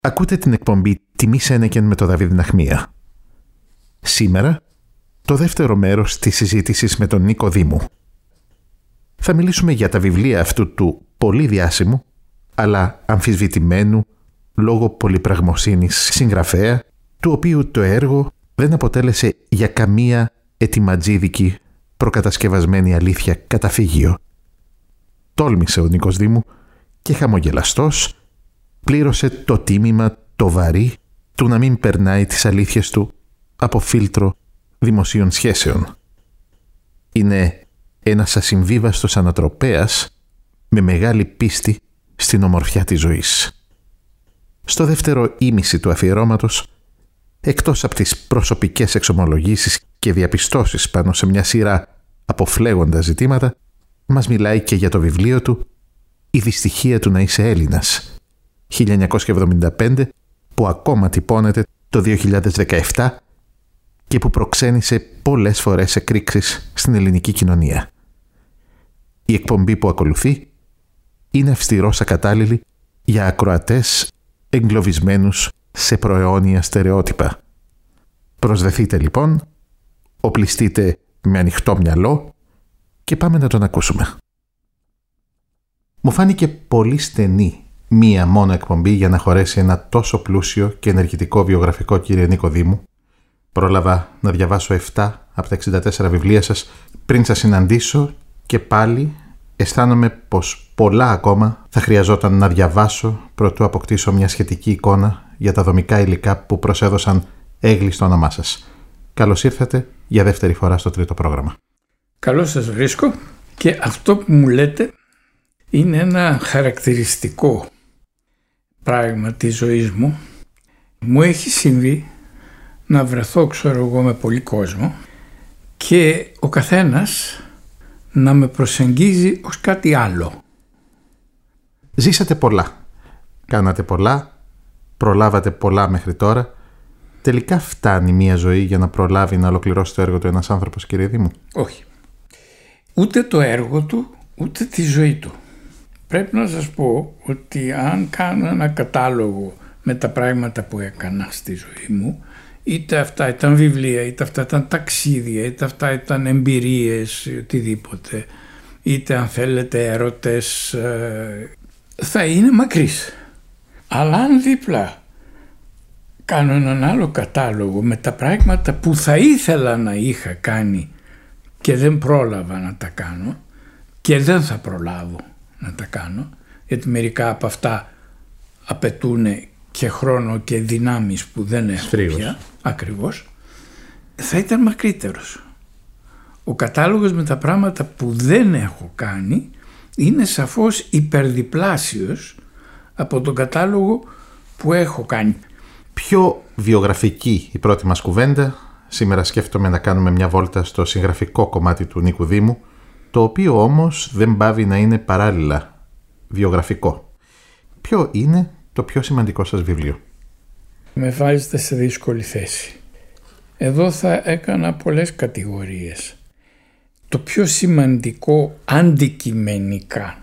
Ακούτε την εκπομπή «Τιμή Σένεκεν» με τον Δαβίδ Ναχμία. Σήμερα, το δεύτερο μέρος της συζήτησης με τον Νίκο Δήμου. Θα μιλήσουμε για τα βιβλία αυτού του πολύ διάσημου, αλλά αμφισβητημένου, λόγω πολυπραγμοσύνης συγγραφέα, του οποίου το έργο δεν αποτέλεσε για καμία ετοιματζίδικη προκατασκευασμένη αλήθεια καταφύγιο. Τόλμησε ο Νίκος Δήμου και χαμογελαστός πλήρωσε το τίμημα το βαρύ του να μην περνάει τις αλήθειες του από φίλτρο δημοσίων σχέσεων. Είναι ένας ασυμβίβαστος ανατροπέας με μεγάλη πίστη στην ομορφιά της ζωής. Στο δεύτερο ήμιση του αφιερώματος, εκτός από τις προσωπικές εξομολογήσεις και διαπιστώσεις πάνω σε μια σειρά από φλέγοντα ζητήματα, μας μιλάει και για το βιβλίο του «Η δυστυχία του να είσαι Έλληνας», 1975, που ακόμα τυπώνεται το 2017 και που προξένησε πολλές φορές εκρήξεις στην ελληνική κοινωνία. Η εκπομπή που ακολουθεί είναι αυστηρός ακατάλληλη για ακροατές εγκλωβισμένους σε προαιώνια στερεότυπα. Προσδεθείτε λοιπόν, οπλιστείτε με ανοιχτό μυαλό και πάμε να τον ακούσουμε. Μου φάνηκε πολύ στενή μία μόνο εκπομπή για να χωρέσει ένα τόσο πλούσιο και ενεργητικό βιογραφικό, κύριε Νίκο Δήμου. Πρόλαβα να διαβάσω 7 από τα 64 βιβλία σας πριν σας συναντήσω και πάλι αισθάνομαι πως πολλά ακόμα θα χρειαζόταν να διαβάσω προτού αποκτήσω μια σχετική εικόνα για τα δομικά υλικά που προσέδωσαν έγκλη στο όνομά σας. Καλώς ήρθατε για δεύτερη φορά στο τρίτο πρόγραμμα. Καλώς σας βρίσκω και αυτό που μου λέτε είναι ένα χαρακτηριστικό πράγμα της ζωής μου. Μου έχει συμβεί να βρεθώ, ξέρω εγώ, με πολύ κόσμο και ο καθένας να με προσεγγίζει ως κάτι άλλο. Ζήσατε πολλά, κάνατε πολλά, προλάβατε πολλά μέχρι τώρα. Τελικά φτάνει μία ζωή για να προλάβει να ολοκληρώσει το έργο του ένας άνθρωπος, κύριε Δήμου? Όχι. Ούτε το έργο του, ούτε τη ζωή του. Πρέπει να σας πω ότι αν κάνω ένα κατάλογο με τα πράγματα που έκανα στη ζωή μου, είτε αυτά ήταν βιβλία, είτε αυτά ήταν ταξίδια, είτε αυτά ήταν εμπειρίες, οτιδήποτε, είτε αν θέλετε έρωτες, θα είναι μακρύς. Αλλά αν δίπλα κάνω έναν άλλο κατάλογο με τα πράγματα που θα ήθελα να είχα κάνει και δεν πρόλαβα να τα κάνω και δεν θα προλάβω να τα κάνω, γιατί μερικά από αυτά απαιτούν και χρόνο και δυνάμεις που δεν έχω πια, ακριβώς, θα ήταν μακρύτερος. Ο κατάλογος με τα πράγματα που δεν έχω κάνει είναι σαφώς υπερδιπλάσιος από τον κατάλογο που έχω κάνει. Πιο βιογραφική η πρώτη μας κουβέντα. Σήμερα σκέφτομαι να κάνουμε μια βόλτα στο συγγραφικό κομμάτι του Νίκου Δήμου, το οποίο όμως δεν πάβει να είναι παράλληλα βιογραφικό. Ποιο είναι το πιο σημαντικό σας βιβλίο? Με βάζετε σε δύσκολη θέση. Εδώ θα έκανα πολλές κατηγορίες. Το πιο σημαντικό αντικειμενικά,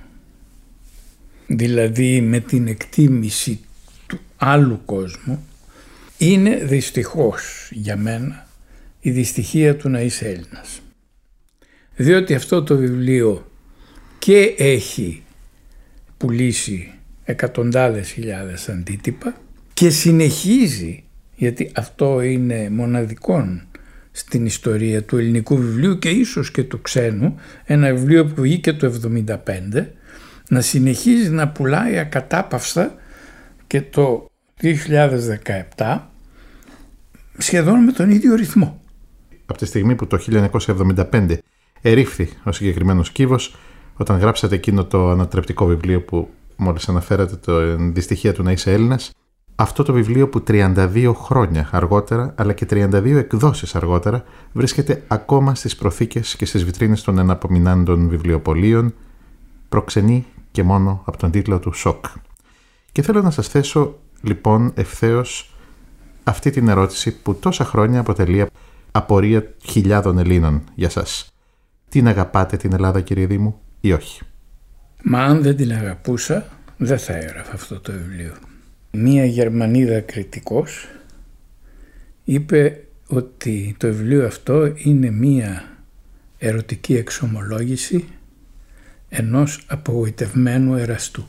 δηλαδή με την εκτίμηση του άλλου κόσμου, είναι δυστυχώς για μένα η δυστυχία του να είσαι Έλληνας. Διότι αυτό το βιβλίο και έχει πουλήσει εκατοντάδες χιλιάδες αντίτυπα και συνεχίζει, γιατί αυτό είναι μοναδικόν στην ιστορία του ελληνικού βιβλίου και ίσως και του ξένου, ένα βιβλίο που βγήκε το 1975, να συνεχίζει να πουλάει ακατάπαυστα και το 2017 σχεδόν με τον ίδιο ρυθμό. Από τη στιγμή που το 1975 ερήφθη ο συγκεκριμένος κύβος, όταν γράψατε εκείνο το ανατρεπτικό βιβλίο που μόλις αναφέρατε, το «Δυστυχία του να είσαι Έλληνας», αυτό το βιβλίο που 32 χρόνια αργότερα, αλλά και 32 εκδόσεις αργότερα, βρίσκεται ακόμα στις προθήκες και στις βιτρίνες των εναπομεινάντων βιβλιοπωλείων, προξενεί και μόνο από τον τίτλο του «Σοκ». Και θέλω να σας θέσω λοιπόν ευθέως αυτή την ερώτηση που τόσα χρόνια αποτελεί απορία χιλιάδων Ελλήνων για σας. Την αγαπάτε την Ελλάδα, κύριε Δήμου, ή όχι? Μα αν δεν την αγαπούσα, δεν θα έγραφα αυτό το βιβλίο. Μία Γερμανίδα κριτικός είπε ότι το βιβλίο αυτό είναι μία ερωτική εξομολόγηση ενός απογοητευμένου εραστού.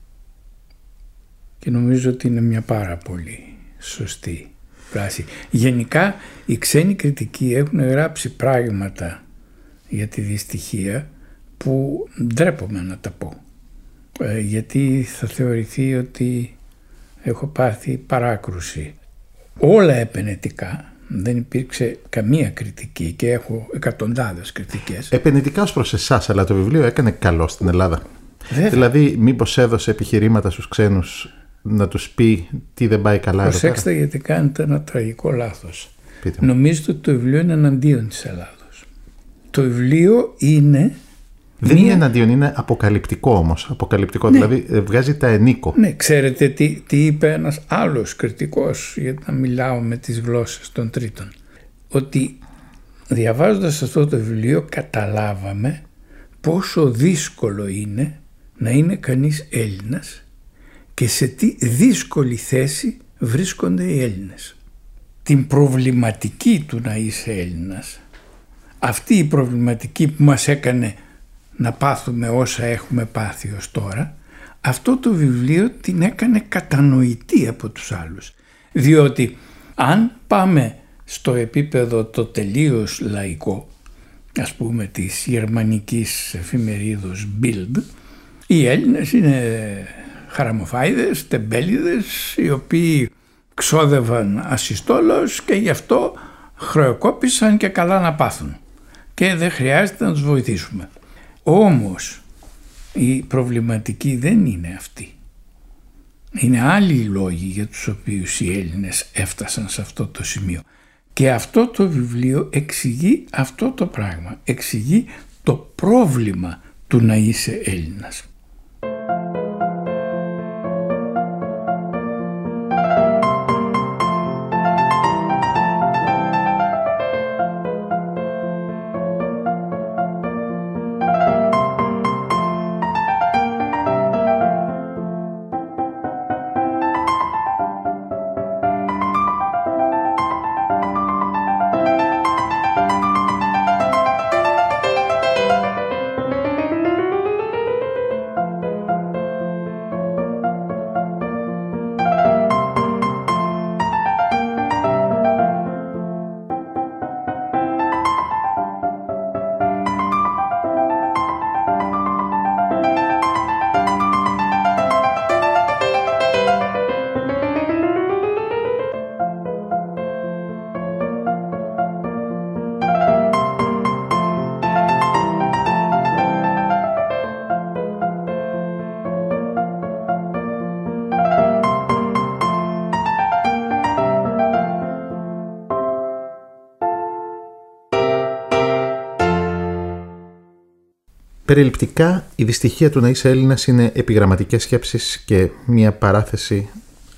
Και νομίζω ότι είναι μια πάρα πολύ σωστή φράση. Γενικά οι ξένοι κριτικοί έχουν γράψει πράγματα για τη δυστυχία που ντρέπομαι να τα πω, γιατί θα θεωρηθεί ότι έχω πάθει παράκρουση. Όλα επενετικά, δεν υπήρξε καμία κριτική και έχω εκατοντάδες κριτικές. Επενετικά ως προς εσάς, αλλά το βιβλίο έκανε καλό στην Ελλάδα. Βέβαια. Δηλαδή μήπως έδωσε επιχειρήματα στους ξένους να τους πει τι δεν πάει καλά εδώ πέρα? Προσέξτε, γιατί κάνετε ένα τραγικό λάθος. Νομίζετε ότι το βιβλίο είναι εναντίον της Ελλάδος. Το βιβλίο είναι... Δεν είναι εναντίον, είναι αποκαλυπτικό όμως. Αποκαλυπτικό, ναι. Δηλαδή βγάζει τα ενίκο. Ναι, ξέρετε τι είπε ένας άλλος κριτικός, γιατί να μιλάω με τις γλώσσες των τρίτων. Ότι διαβάζοντας αυτό το βιβλίο καταλάβαμε πόσο δύσκολο είναι να είναι κανείς Έλληνας και σε τι δύσκολη θέση βρίσκονται οι Έλληνες. Την προβληματική του να είσαι Έλληνας, αυτή η προβληματική που μας έκανε να πάθουμε όσα έχουμε πάθει ως τώρα, αυτό το βιβλίο την έκανε κατανοητή από τους άλλους. Διότι αν πάμε στο επίπεδο το τελείως λαϊκό, ας πούμε της γερμανικής εφημερίδος Bild, οι Έλληνες είναι χαραμοφάιδες, τεμπέληδες, οι οποίοι ξόδευαν ασυστόλως και γι' αυτό χρεοκόπησαν και καλά να πάθουν και δεν χρειάζεται να τους βοηθήσουμε. Όμως η προβληματική δεν είναι αυτή. Είναι άλλοι οι λόγοι για τους οποίους οι Έλληνες έφτασαν σε αυτό το σημείο. Και αυτό το βιβλίο εξηγεί αυτό το πράγμα. Εξηγεί το πρόβλημα του να είσαι Έλληνας. Περιληπτικά, η δυστυχία του να είσαι Έλληνας είναι επιγραμματικές σκέψεις και μια παράθεση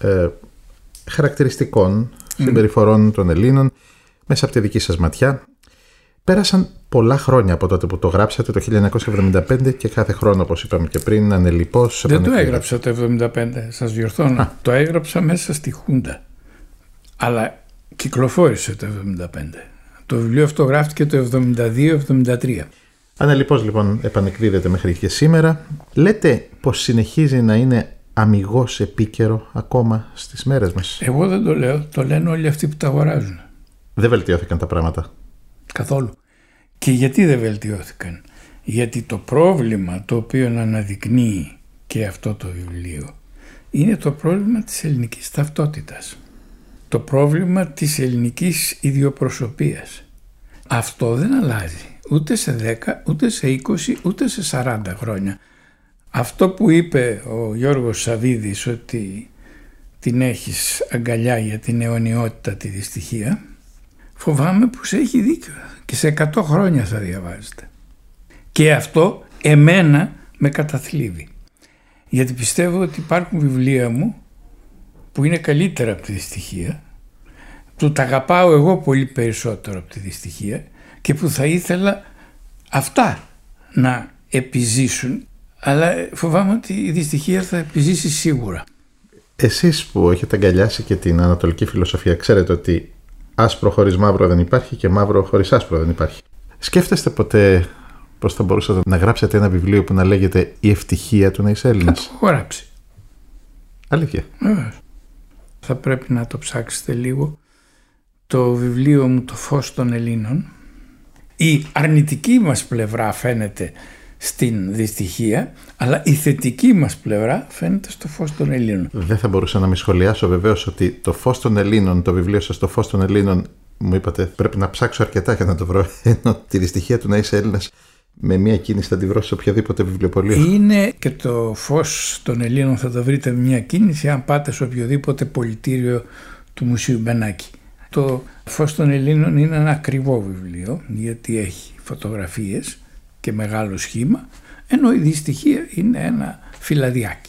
χαρακτηριστικών συμπεριφορών των Ελλήνων μέσα από τη δική σας ματιά. Πέρασαν πολλά χρόνια από τότε που το γράψατε, το 1975, και κάθε χρόνο, όπως είπαμε και πριν, ανελιπώς. Δεν το έγραψα το 1975, σας διορθώνω. Το έγραψα μέσα στη Χούντα, αλλά κυκλοφόρησε το 1975. Το βιβλίο αυτό γράφτηκε το 1972-1973. Ανελιπώς λοιπόν επανεκδίδεται μέχρι και σήμερα. Λέτε πως συνεχίζει να είναι αμιγώς επίκαιρο ακόμα στις μέρες μας. Εγώ δεν το λέω, το λένε όλοι αυτοί που τα αγοράζουν. Δεν βελτιώθηκαν τα πράγματα. Καθόλου. Και γιατί δεν βελτιώθηκαν? Γιατί το πρόβλημα το οποίο αναδεικνύει και αυτό το βιβλίο είναι το πρόβλημα της ελληνικής ταυτότητας. Το πρόβλημα της ελληνικής ιδιοπροσωπίας. Αυτό δεν αλλάζει ούτε σε 10, ούτε σε 20, ούτε σε 40 χρόνια. Αυτό που είπε ο Γιώργος Σαβίδης, ότι την έχεις αγκαλιά για την αιωνιότητα τη δυστυχία, φοβάμαι πως έχει δίκιο και σε 100 χρόνια θα διαβάζετε. Και αυτό εμένα με καταθλίβει, γιατί πιστεύω ότι υπάρχουν βιβλία μου που είναι καλύτερα από τη δυστυχία, που τα αγαπάω εγώ πολύ περισσότερο από τη δυστυχία και που θα ήθελα αυτά να επιζήσουν, αλλά φοβάμαι ότι η δυστυχία θα επιζήσει σίγουρα. Εσείς που έχετε αγκαλιάσει και την ανατολική φιλοσοφία, ξέρετε ότι άσπρο χωρίς μαύρο δεν υπάρχει και μαύρο χωρίς άσπρο δεν υπάρχει. Σκέφτεστε ποτέ πώς θα μπορούσατε να γράψετε ένα βιβλίο που να λέγεται «Η ευτυχία του να είσαι Έλληνας»? Θα το έχω γράψει. Αλήθεια? Θα πρέπει να το ψάξετε λίγο. Το βιβλίο μου «Το φως των Ελλήνων». Η αρνητική μας πλευρά φαίνεται στην δυστυχία, αλλά η θετική μας πλευρά φαίνεται στο φως των Ελλήνων. Δεν θα μπορούσα να μην σχολιάσω βεβαίως ότι το φως των Ελλήνων, το βιβλίο σας «Το φως των Ελλήνων», μου είπατε πρέπει να ψάξω αρκετά για να το βρω, ενώ τη δυστυχία του να είσαι Έλληνας με μία κίνηση θα τη βρω σε οποιαδήποτε βιβλιοπωλείο. Είναι και το φως των Ελλήνων θα το βρείτε με μία κίνηση αν πάτε σε οποιοδήποτε πολιτήριο του Μουσείου Μπενάκη. Το φως των Ελλήνων είναι ένα ακριβό βιβλίο γιατί έχει φωτογραφίες και μεγάλο σχήμα, ενώ η δυστυχία είναι ένα φυλαδιάκι.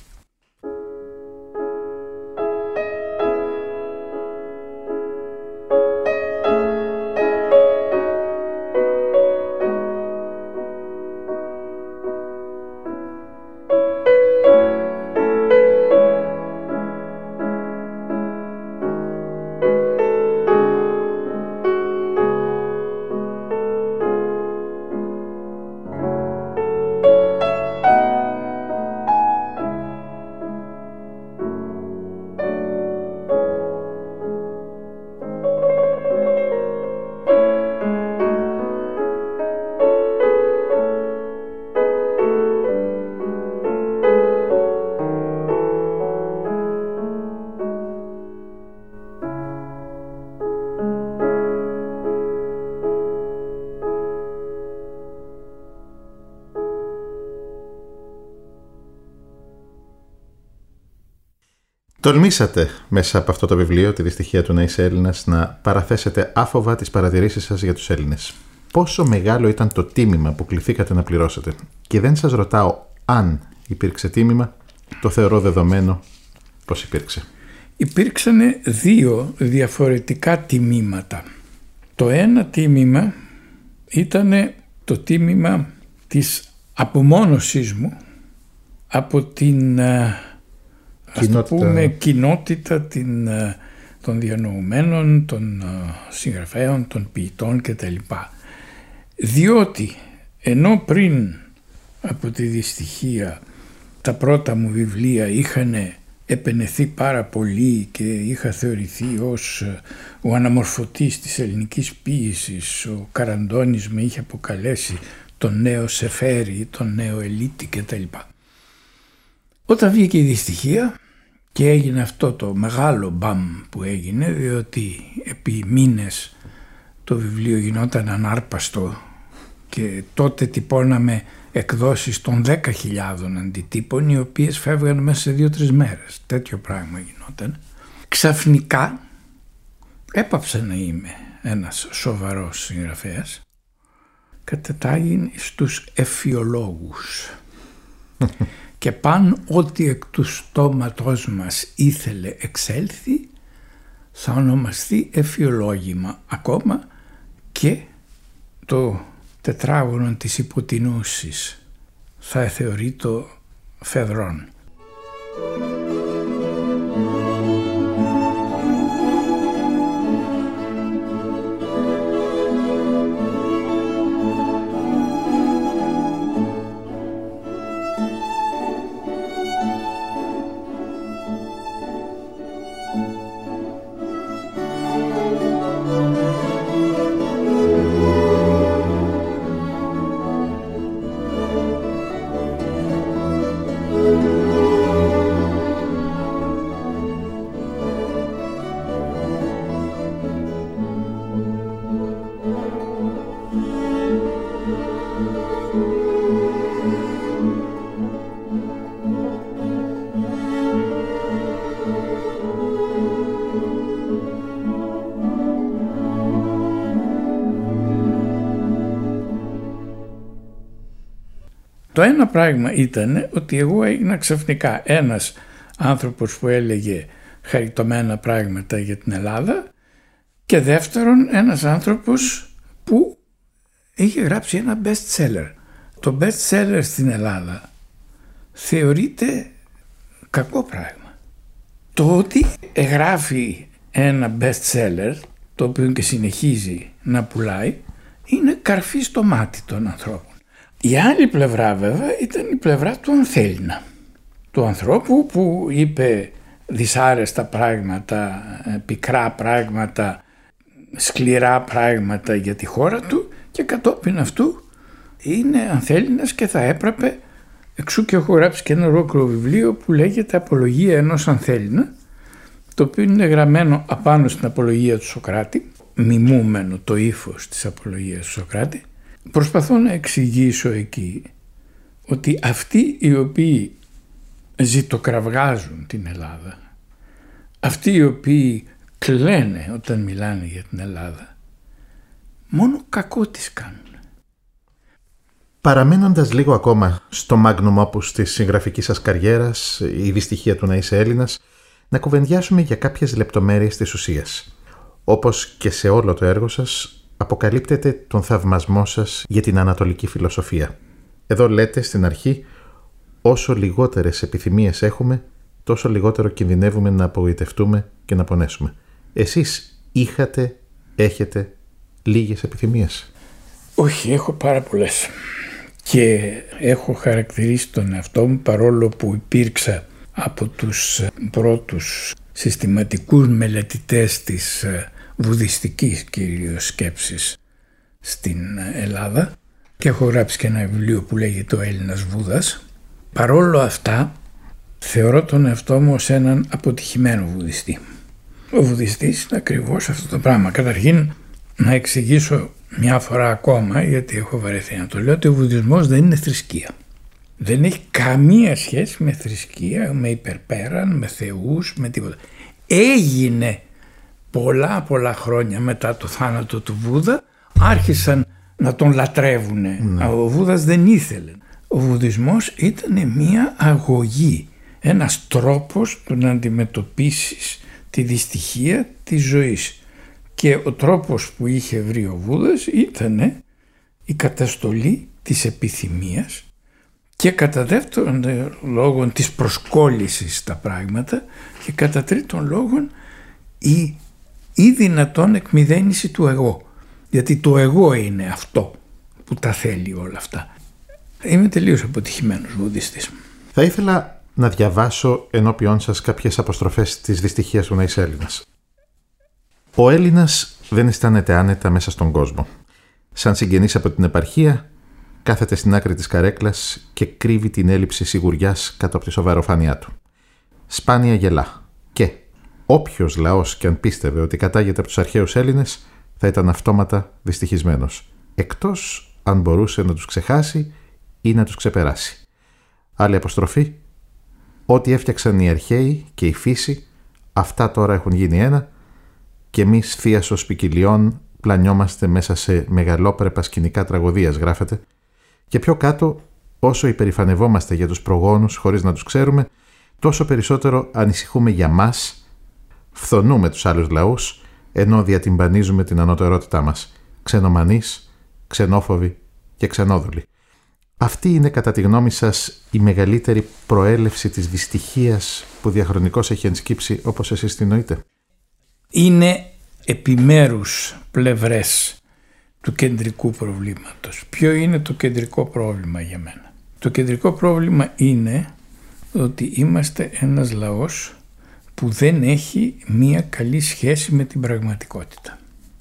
Τολμήσατε μέσα από αυτό το βιβλίο, «Τη δυστυχία του να είσαι Έλληνας», να παραθέσετε άφοβα τις παρατηρήσεις σας για τους Έλληνες. Πόσο μεγάλο ήταν το τίμημα που κληθήκατε να πληρώσετε? Και δεν σας ρωτάω αν υπήρξε τίμημα, το θεωρώ δεδομένο πως υπήρξε. Υπήρξαν δύο διαφορετικά τιμήματα. Το ένα τίμημα ήταν το τίμημα της απομόνωσής μου από την κοινότητα των διανοουμένων, των συγγραφέων, των ποιητών κτλ. Διότι ενώ πριν από τη δυστυχία τα πρώτα μου βιβλία είχαν επενεθεί πάρα πολύ και είχα θεωρηθεί ως ο αναμορφωτής της ελληνικής ποίησης, ο Καραντώνης με είχε αποκαλέσει τον νέο Σεφέρη, τον νέο Ελίτη κτλ. Όταν βγήκε η δυστυχία και έγινε αυτό το μεγάλο μπαμ που έγινε, διότι επί μήνες το βιβλίο γινόταν ανάρπαστο και τότε τυπώναμε εκδόσεις των 10.000 αντιτύπων οι οποίες φεύγαν μέσα σε 2-3 μέρες. Τέτοιο πράγμα γινόταν. Ξαφνικά έπαψα να είμαι ένας σοβαρός συγγραφέας. Κατετάγην στους εφιολόγους. Και παν ό,τι εκ του στόματός μας ήθελε εξέλθει θα ονομαστεί εφιολόγημα. Ακόμα και το τετράγωνο της υποτινούσης θα θεωρεί το Φεδρών. Το ένα πράγμα ήταν ότι εγώ έγινα ξαφνικά ένας άνθρωπος που έλεγε χαριτωμένα πράγματα για την Ελλάδα και δεύτερον ένας άνθρωπος που είχε γράψει ένα best seller. Το best seller στην Ελλάδα θεωρείται κακό πράγμα. Το ότι γράφει ένα best seller, το οποίο και συνεχίζει να πουλάει, είναι καρφί στο μάτι των ανθρώπων. Η άλλη πλευρά βέβαια ήταν η πλευρά του Ανθέλινα, του ανθρώπου που είπε δυσάρεστα πράγματα, πικρά πράγματα, σκληρά πράγματα για τη χώρα του, και κατόπιν αυτού είναι Ανθέλινας και θα έπρεπε, εξού και έχω γράψει και ένα ολόκληρο βιβλίο που λέγεται «Απολογία ενός Ανθέλινα», το οποίο είναι γραμμένο απάνω στην απολογία του Σωκράτη, μιμούμενο το ύφος της απολογίας του Σωκράτη. Προσπαθώ να εξηγήσω εκεί ότι αυτοί οι οποίοι ζητοκραυγάζουν την Ελλάδα, αυτοί οι οποίοι κλαίνε όταν μιλάνε για την Ελλάδα, μόνο κακό της κάνουν. Παραμένοντας λίγο ακόμα στο magnum opus της συγγραφικής σας καριέρας, η δυστυχία του να είσαι Έλληνας, να κουβεντιάσουμε για κάποιες λεπτομέρειες της ουσίας. Όπως και σε όλο το έργο σας, αποκαλύπτεται τον θαυμασμό σας για την ανατολική φιλοσοφία. Εδώ λέτε στην αρχή, όσο λιγότερες επιθυμίες έχουμε, τόσο λιγότερο κινδυνεύουμε να απογοητευτούμε και να πονέσουμε. Εσείς έχετε λίγες επιθυμίες? Όχι, έχω πάρα πολλές. Και έχω χαρακτηρίσει τον εαυτό μου, παρόλο που υπήρξα από τους πρώτους συστηματικούς μελετητές της βουδιστικής κυρίως σκέψης στην Ελλάδα, και έχω γράψει και ένα βιβλίο που λέγεται «Ο Έλληνας Βούδας». Παρόλο αυτά θεωρώ τον εαυτό μου ως έναν αποτυχημένο βουδιστή. Ο βουδιστής είναι ακριβώς αυτό το πράγμα. Καταρχήν να εξηγήσω μια φορά ακόμα, γιατί έχω βαρεθεί να το λέω, ότι ο βουδισμός δεν είναι θρησκεία. Δεν έχει καμία σχέση με θρησκεία, με υπερπέραν, με θεούς, με τίποτα. Έγινε πολλά χρόνια μετά το θάνατο του Βούδα, άρχισαν να τον λατρεύουν. Ο Βούδας δεν ήθελε. Ο βουδισμός ήταν μια αγωγή, ένας τρόπος του να αντιμετωπίσεις τη δυστυχία της ζωής. Και ο τρόπος που είχε βρει ο Βούδας ήταν η καταστολή της επιθυμίας και κατά δεύτερον λόγο της προσκόλλησης στα πράγματα και κατά τρίτον λόγο η δυνατόν εκμυδένιση του εγώ. Γιατί το εγώ είναι αυτό που τα θέλει όλα αυτά. Είμαι τελείως αποτυχημένος βουδιστής. Θα ήθελα να διαβάσω ενώπιόν σας κάποιες αποστροφές της δυστυχίας του να είσαι Έλληνας. Ο Έλληνας δεν αισθάνεται άνετα μέσα στον κόσμο. Σαν συγγενής από την επαρχία, κάθεται στην άκρη της καρέκλας και κρύβει την έλλειψη σιγουριάς κάτω από τη σοβαροφάνειά του. Σπάνια γελά. Και όποιος λαός κι αν πίστευε ότι κατάγεται από τους αρχαίους Έλληνες, θα ήταν αυτόματα δυστυχισμένος. Εκτός αν μπορούσε να τους ξεχάσει ή να τους ξεπεράσει. Άλλη αποστροφή. Ό,τι έφτιαξαν οι αρχαίοι και η φύση, αυτά τώρα έχουν γίνει ένα, και εμείς θίασος ποικιλιών πλανιόμαστε μέσα σε μεγαλόπρεπα σκηνικά τραγωδίας, γράφεται, και πιο κάτω, όσο υπερηφανευόμαστε για τους προγόνους χωρίς να τους ξέρουμε, τόσο περισσότερο ανησυχούμε για μας, φθονούμε τους άλλους λαούς, ενώ διατυμπανίζουμε την ανωτερότητά μας, ξενομανείς, ξενόφοβοι και ξενόδουλοι. Αυτή είναι κατά τη γνώμη σας η μεγαλύτερη προέλευση της δυστυχίας που διαχρονικώς έχει ενσκύψει όπως εσείς την νοείτε? Είναι επιμέρους πλευρές του κεντρικού προβλήματος. Ποιο είναι το κεντρικό πρόβλημα για μένα? Το κεντρικό πρόβλημα είναι ότι είμαστε ένας λαός που δεν έχει μία καλή σχέση με την πραγματικότητα.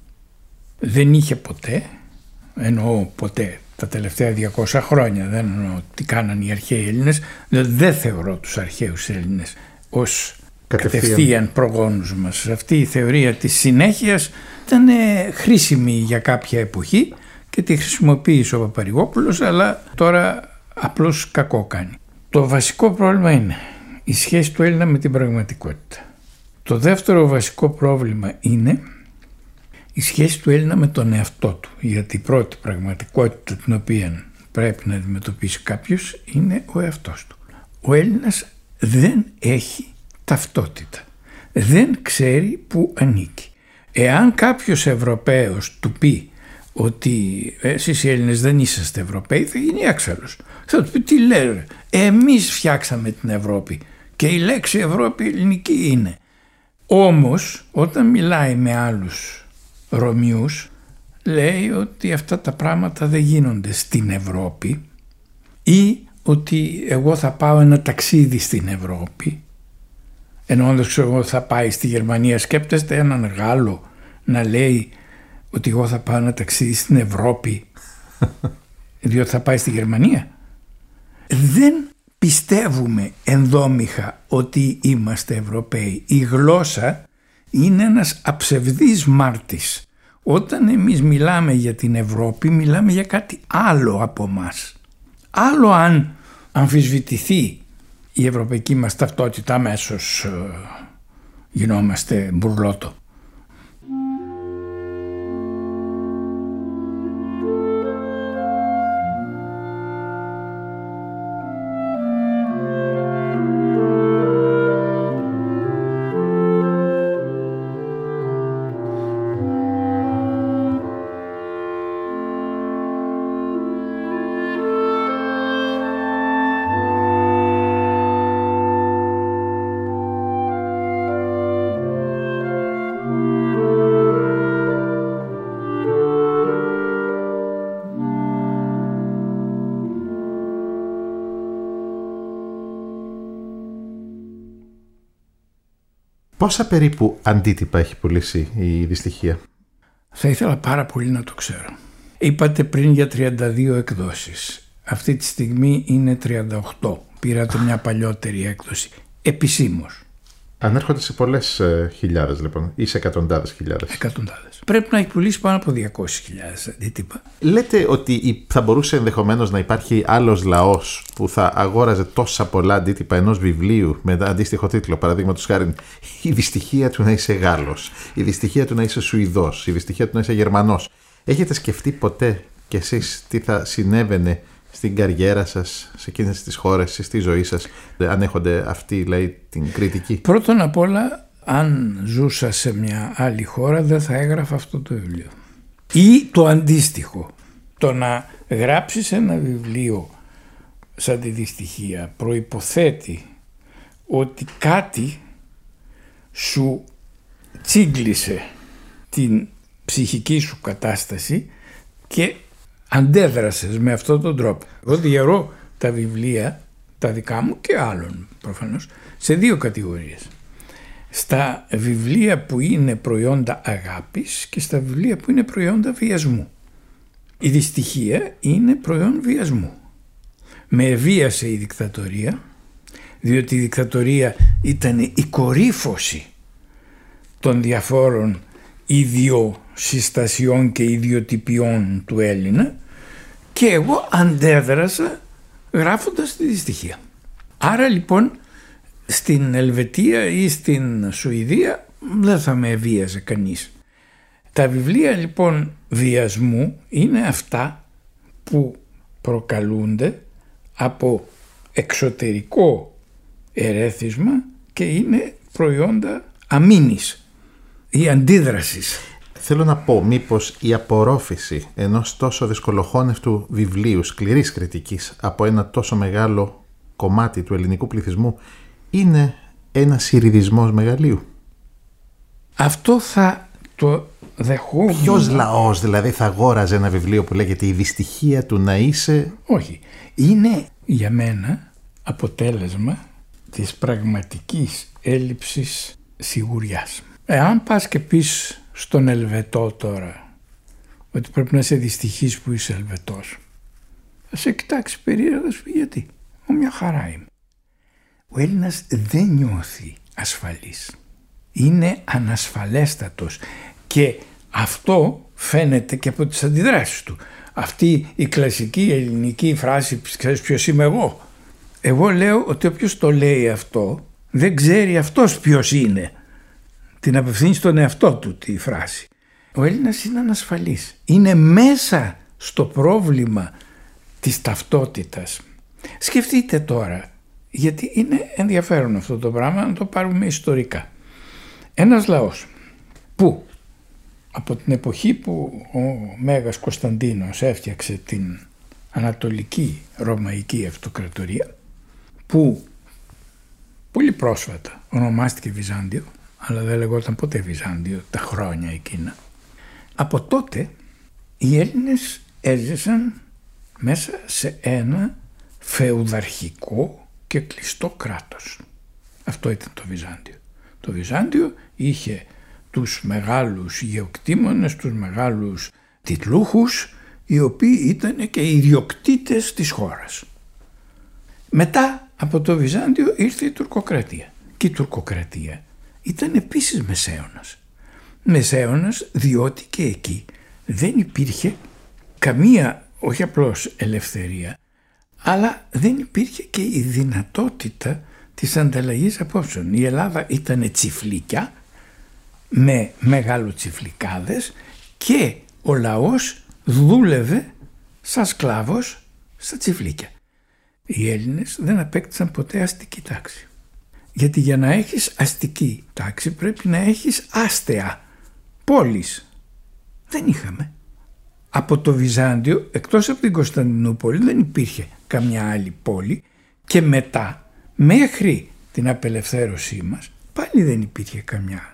Δεν είχε ποτέ, εννοώ ποτέ, τα τελευταία 200 χρόνια, δεν εννοώ τι κάναν οι αρχαίοι Έλληνες, δεν θεωρώ τους αρχαίους Έλληνες ως κατευθείαν προγόνους μας. Αυτή η θεωρία της συνέχειας ήταν χρήσιμη για κάποια εποχή και τη χρησιμοποίησε ο Παπαρηγόπουλος, αλλά τώρα απλώς κακό κάνει. Το βασικό πρόβλημα είναι η σχέση του Έλληνα με την πραγματικότητα. Το δεύτερο βασικό πρόβλημα είναι η σχέση του Έλληνα με τον εαυτό του, γιατί η πρώτη πραγματικότητα την οποία πρέπει να αντιμετωπίσει κάποιος είναι ο εαυτός του. Ο Έλληνας δεν έχει ταυτότητα, δεν ξέρει που ανήκει. Εάν κάποιος Ευρωπαίος του πει ότι εσείς οι Έλληνες δεν είσαστε Ευρωπαίοι, θα γίνει έξαλλος. Θα του πει τι λέει, εμείς φτιάξαμε την Ευρώπη Και η λέξη Ευρώπη ελληνική είναι. Όμως όταν μιλάει με άλλους Ρωμιούς λέει ότι αυτά τα πράγματα δεν γίνονται στην Ευρώπη ή ότι εγώ θα πάω ένα ταξίδι στην Ευρώπη, εννοώντας εγώ θα πάει στη Γερμανία. Σκέπτεστε έναν Γάλλο να λέει ότι εγώ θα πάω ένα ταξίδι στην Ευρώπη διότι θα πάει στη Γερμανία? Δεν πιστεύουμε ενδόμηχα ότι είμαστε Ευρωπαίοι. Η γλώσσα είναι ένας αψευδής μάρτης. Όταν εμείς μιλάμε για την Ευρώπη από για κάτι άλλο από μας. Άλλο αν αμφισβητηθεί η ευρωπαϊκή μας ταυτότητα, αμέσως γινόμαστε μπουρλότο. Πόσα περίπου αντίτυπα έχει πουλήσει η δυστυχία? Θα ήθελα πάρα πολύ να το ξέρω. Είπατε πριν για 32 εκδόσεις. Αυτή τη στιγμή είναι 38. Πήρατε μια παλιότερη έκδοση. Επισήμως. Ανέρχονται σε πολλές χιλιάδες λοιπόν ή σε εκατοντάδες χιλιάδες? Εκατοντάδες. Πρέπει να έχει πουλήσει πάνω από 200.000 αντίτυπα. Λέτε ότι θα μπορούσε ενδεχομένως να υπάρχει άλλος λαός που θα αγόραζε τόσα πολλά αντίτυπα ενός βιβλίου με αντίστοιχο τίτλο, παραδείγματος χάρη η δυστυχία του να είσαι Γάλλος, η δυστυχία του να είσαι Σουηδός, η δυστυχία του να είσαι Γερμανός. Έχετε σκεφτεί ποτέ κι εσείς τι θα συνέβαινε στην καριέρα σας, σε εκείνες τις χώρες, στη ζωή σας, αν έχονται αυτή την κριτική? Πρώτον απ' όλα, αν ζούσα σε μια άλλη χώρα δεν θα έγραφα αυτό το βιβλίο. Ή το αντίστοιχο. Το να γράψεις ένα βιβλίο σαν τη δυστυχία προϋποθέτει ότι κάτι σου τσίγκλισε την ψυχική σου κατάσταση και αντέδρασες με αυτόν τον τρόπο. Εγώ διαιρώ τα βιβλία, τα δικά μου και άλλων προφανώς, σε δύο κατηγορίες. Στα βιβλία που είναι προϊόντα αγάπης και στα βιβλία που είναι προϊόντα βιασμού. Η δυστυχία είναι προϊόν βιασμού. Με βίασε η δικτατορία, διότι η δικτατορία ήταν η κορύφωση των διαφόρων ιδιοσυστασιών και ιδιοτυπιών του Έλληνα και εγώ αντέδρασα γράφοντας τη δυστυχία. Άρα λοιπόν στην Ελβετία ή στην Σουηδία δεν θα με βίαζε κανείς. Τα βιβλία λοιπόν βιασμού είναι αυτά που προκαλούνται από εξωτερικό ερέθισμα και είναι προϊόντα αμήνης ή αντίδρασης. Θέλω να πω, μήπως η απορρόφηση ενός τόσο δυσκολοχώνευτου βιβλίου σκληρής κριτικής από ένα τόσο μεγάλο κομμάτι του ελληνικού πληθυσμού είναι ένας ηριδισμός μεγαλείου? Αυτό θα το δεχόμουν. Ποιος λαός δηλαδή θα αγόραζε ένα βιβλίο που λέγεται «Η δυστυχία του να είσαι»? Όχι. Είναι για μένα αποτέλεσμα της πραγματικής έλλειψης σιγουριάς. Εάν πας και πεις στον Ελβετό τώρα ότι πρέπει να είσαι δυστυχής που είσαι Ελβετός, θα σε κοιτάξει περίεργα, θα σου πει γιατί. Μια χαρά είμαι. Ο Έλληνας δεν νιώθει ασφαλής. Είναι ανασφαλέστατος και αυτό φαίνεται και από τις αντιδράσεις του. Αυτή η κλασική ελληνική φράση, ξέρεις ποιος είμαι εγώ? Εγώ λέω ότι όποιος το λέει αυτό δεν ξέρει αυτός ποιος είναι. Την απευθύνει στον εαυτό του τη φράση. Ο Έλληνας είναι ανασφαλής. Είναι μέσα στο πρόβλημα της ταυτότητας. Σκεφτείτε τώρα, γιατί είναι ενδιαφέρον αυτό το πράγμα να το πάρουμε ιστορικά. Ένας λαός που από την εποχή που ο Μέγας Κωνσταντίνος έφτιαξε την Ανατολική Ρωμαϊκή Αυτοκρατορία, που πολύ πρόσφατα ονομάστηκε Βυζάντιο, αλλά δεν λεγόταν ποτέ Βυζάντιο τα χρόνια εκείνα. Από τότε οι Έλληνες έζησαν μέσα σε ένα φεουδαρχικό και κλειστό κράτος. Αυτό ήταν το Βυζάντιο. Το Βυζάντιο είχε τους μεγάλους γεωκτήμονες, τους μεγάλους τιτλούχους, οι οποίοι ήταν και ιδιοκτήτες της χώρας. Μετά από το Βυζάντιο ήρθε η τουρκοκρατία. Και η τουρκοκρατία ήταν επίσης μεσαίωνας. Μεσαίωνας διότι και εκεί δεν υπήρχε καμία, όχι απλώς ελευθερία, αλλά δεν υπήρχε και η δυνατότητα της ανταλλαγής απόψεων. Η Ελλάδα ήταν τσιφλίκια με μεγαλοτσιφλικάδες και ο λαός δούλευε σαν σκλάβος στα τσιφλίκια. Οι Έλληνες δεν απέκτησαν ποτέ αστική τάξη. Γιατί για να έχεις αστική τάξη πρέπει να έχεις άστεα πόλεις. Δεν είχαμε. Από το Βυζάντιο, εκτός από την Κωνσταντινούπολη, δεν υπήρχε καμιά άλλη πόλη και μετά, μέχρι την απελευθέρωσή μας, πάλι δεν υπήρχε καμιά.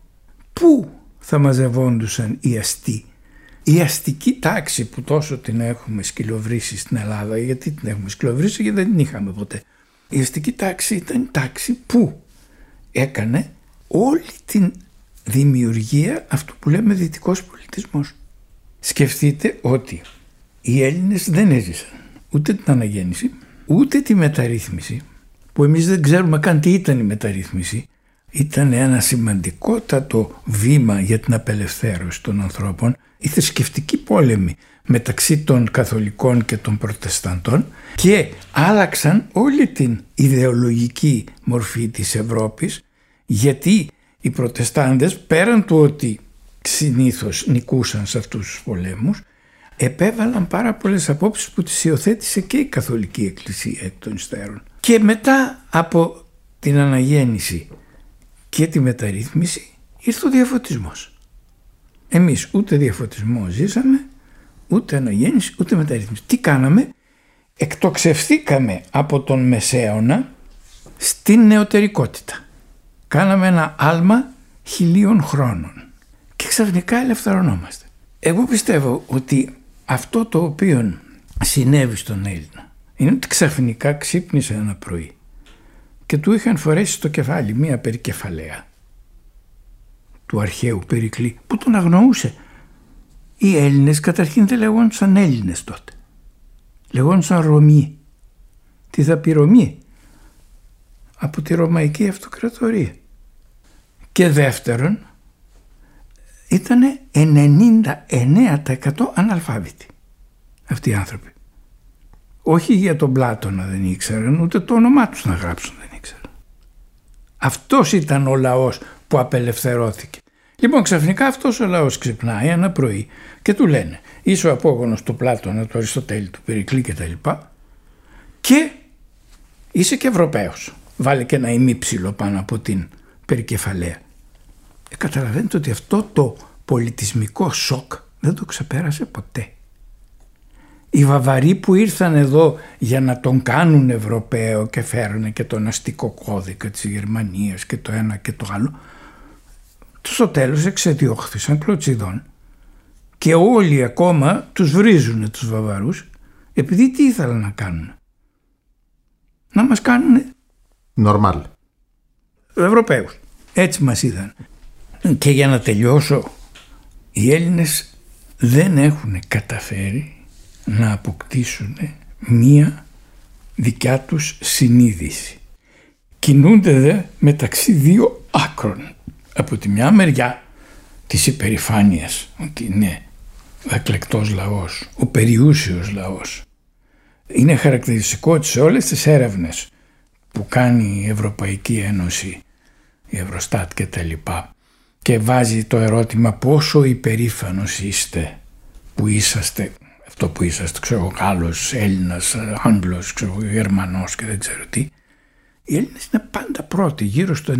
Πού θα μαζευόντουσαν οι αστεί? Η αστική τάξη που τόσο την έχουμε σκυλοβρίσει στην Ελλάδα, γιατί την έχουμε σκυλοβρίσει? Γιατί δεν την είχαμε ποτέ. Η αστική τάξη ήταν η τάξη που έκανε όλη την δημιουργία αυτού που λέμε δυτικός πολιτισμός. Σκεφτείτε ότι οι Έλληνες δεν έζησαν ούτε την αναγέννηση, ούτε τη μεταρρύθμιση, που εμείς δεν ξέρουμε καν τι ήταν η μεταρρύθμιση. Ήταν ένα σημαντικότατο βήμα για την απελευθέρωση των ανθρώπων, η θρησκευτική πόλεμη μεταξύ των καθολικών και των προτεσταντών, και άλλαξαν όλη την ιδεολογική μορφή της Ευρώπης, γιατί οι προτεστάντες, πέραν του ότι συνήθως νικούσαν σε αυτούς τους πολέμους, επέβαλαν πάρα πολλές απόψεις που τις υιοθέτησε και η Καθολική Εκκλησία εκ των υστέρων. Και μετά από την αναγέννηση και τη μεταρρύθμιση ήρθε ο διαφωτισμός. Εμείς ούτε διαφωτισμό ζήσαμε, ούτε αναγέννηση, ούτε μεταρρύθμιση. Τι κάναμε? Εκτοξευθήκαμε από τον Μεσαίωνα στην νεωτερικότητα. Κάναμε ένα άλμα 1000 χρόνων και ξαφνικά ελευθερωνόμαστε. Εγώ πιστεύω ότι αυτό το οποίο συνέβη στον Έλληνα είναι ότι ξαφνικά ξύπνησε ένα πρωί και του είχαν φορέσει στο κεφάλι μία περικεφαλαία του αρχαίου Περικλή που τον αγνοούσε. Οι Έλληνες καταρχήν δεν λεγόντουσαν Έλληνες τότε. Λεγόντουσαν Ρωμιοί. Τι θα πει Ρωμιοί? Από τη Ρωμαϊκή Αυτοκρατορία. Και δεύτερον, ήταν 99% αναλφάβητοι αυτοί οι άνθρωποι. Όχι για τον Πλάτωνα δεν ήξεραν, ούτε το όνομά τους να γράψουν δεν ήξεραν. Αυτός ήταν ο λαός που απελευθερώθηκε. Λοιπόν, ξαφνικά αυτός ο λαός ξυπνάει ένα πρωί και του λένε είσαι ο απόγονος του Πλάτωνα, του Αριστοτέλη, του Περικλή κτλ. Και είσαι και Ευρωπαίος. Βάλε και ένα ημίψιλο πάνω από την περικεφαλαία. Καταλαβαίνετε ότι αυτό το πολιτισμικό σοκ δεν το ξεπέρασε ποτέ. Οι Βαβαροί που ήρθαν εδώ για να τον κάνουν Ευρωπαίο και φέρουν και τον αστικό κώδικα της Γερμανίας και το ένα και το άλλο, στο τέλος εξεδιώχθησαν κλωτσιδών και όλοι ακόμα τους βρίζουν τους Βαβαρούς, επειδή τι ήθελαν να κάνουν? Να μας κάνουν νορμάλ Ευρωπαίους. Έτσι μας είδαν. Και για να τελειώσω, οι Έλληνες δεν έχουν καταφέρει να αποκτήσουν μία δικιά τους συνείδηση. Κινούνται δε μεταξύ δύο άκρων. Από τη μια μεριά της υπερηφάνειας, ότι είναι ο εκλεκτός λαός, ο περιούσιος λαός. Είναι χαρακτηριστικό σε όλες τις έρευνες που κάνει η Ευρωπαϊκή Ένωση, η Ευρωστάτ και τα λοιπά, και βάζει το ερώτημα πόσο υπερήφανος είστε που είσαστε, αυτό που είσαστε, ξέρω, Γάλλος, Έλληνας, Άγγλος, ξέρω, Γερμανός και δεν ξέρω τι. Οι Έλληνες είναι πάντα πρώτοι, γύρω στο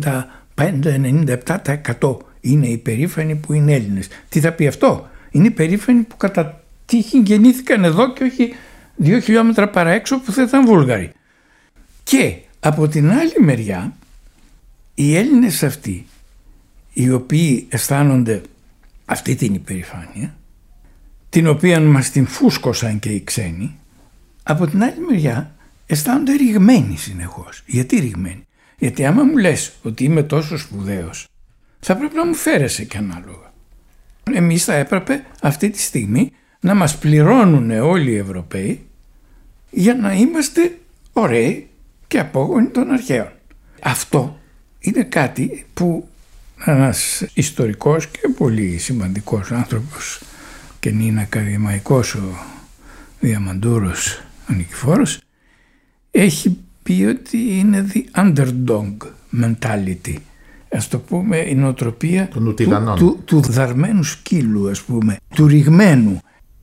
95-97% είναι υπερήφανοι που είναι Έλληνες. Τι θα πει αυτό? Είναι υπερήφανοι που κατά τύχη γεννήθηκαν εδώ και όχι 2 χιλιόμετρα παραέξω που θα ήταν Βούλγαροι. Και Από την άλλη μεριά, οι Έλληνες αυτοί, οι οποίοι αισθάνονται αυτή την υπερηφάνεια, την οποία μας την φούσκωσαν και οι ξένοι, από την άλλη μεριά αισθάνονται ρηγμένοι συνεχώς. Γιατί ρηγμένοι? Γιατί άμα μου λες ότι είμαι τόσο σπουδαίος, θα πρέπει να μου φέρεσαι και ανάλογα. Εμείς θα έπρεπε αυτή τη στιγμή να μας πληρώνουν όλοι οι Ευρωπαίοι για να είμαστε ωραίοι και απόγονοι των αρχαίων. Αυτό είναι κάτι που ένας ιστορικός και πολύ σημαντικός άνθρωπος και είναι ακαδημαϊκός, ο Διαμαντούρος ο Νικηφόρος, έχει πει ότι είναι the underdog mentality. Ας το πούμε η νοοτροπία του δαρμένου σκύλου, ας πούμε, του ρηγμένου.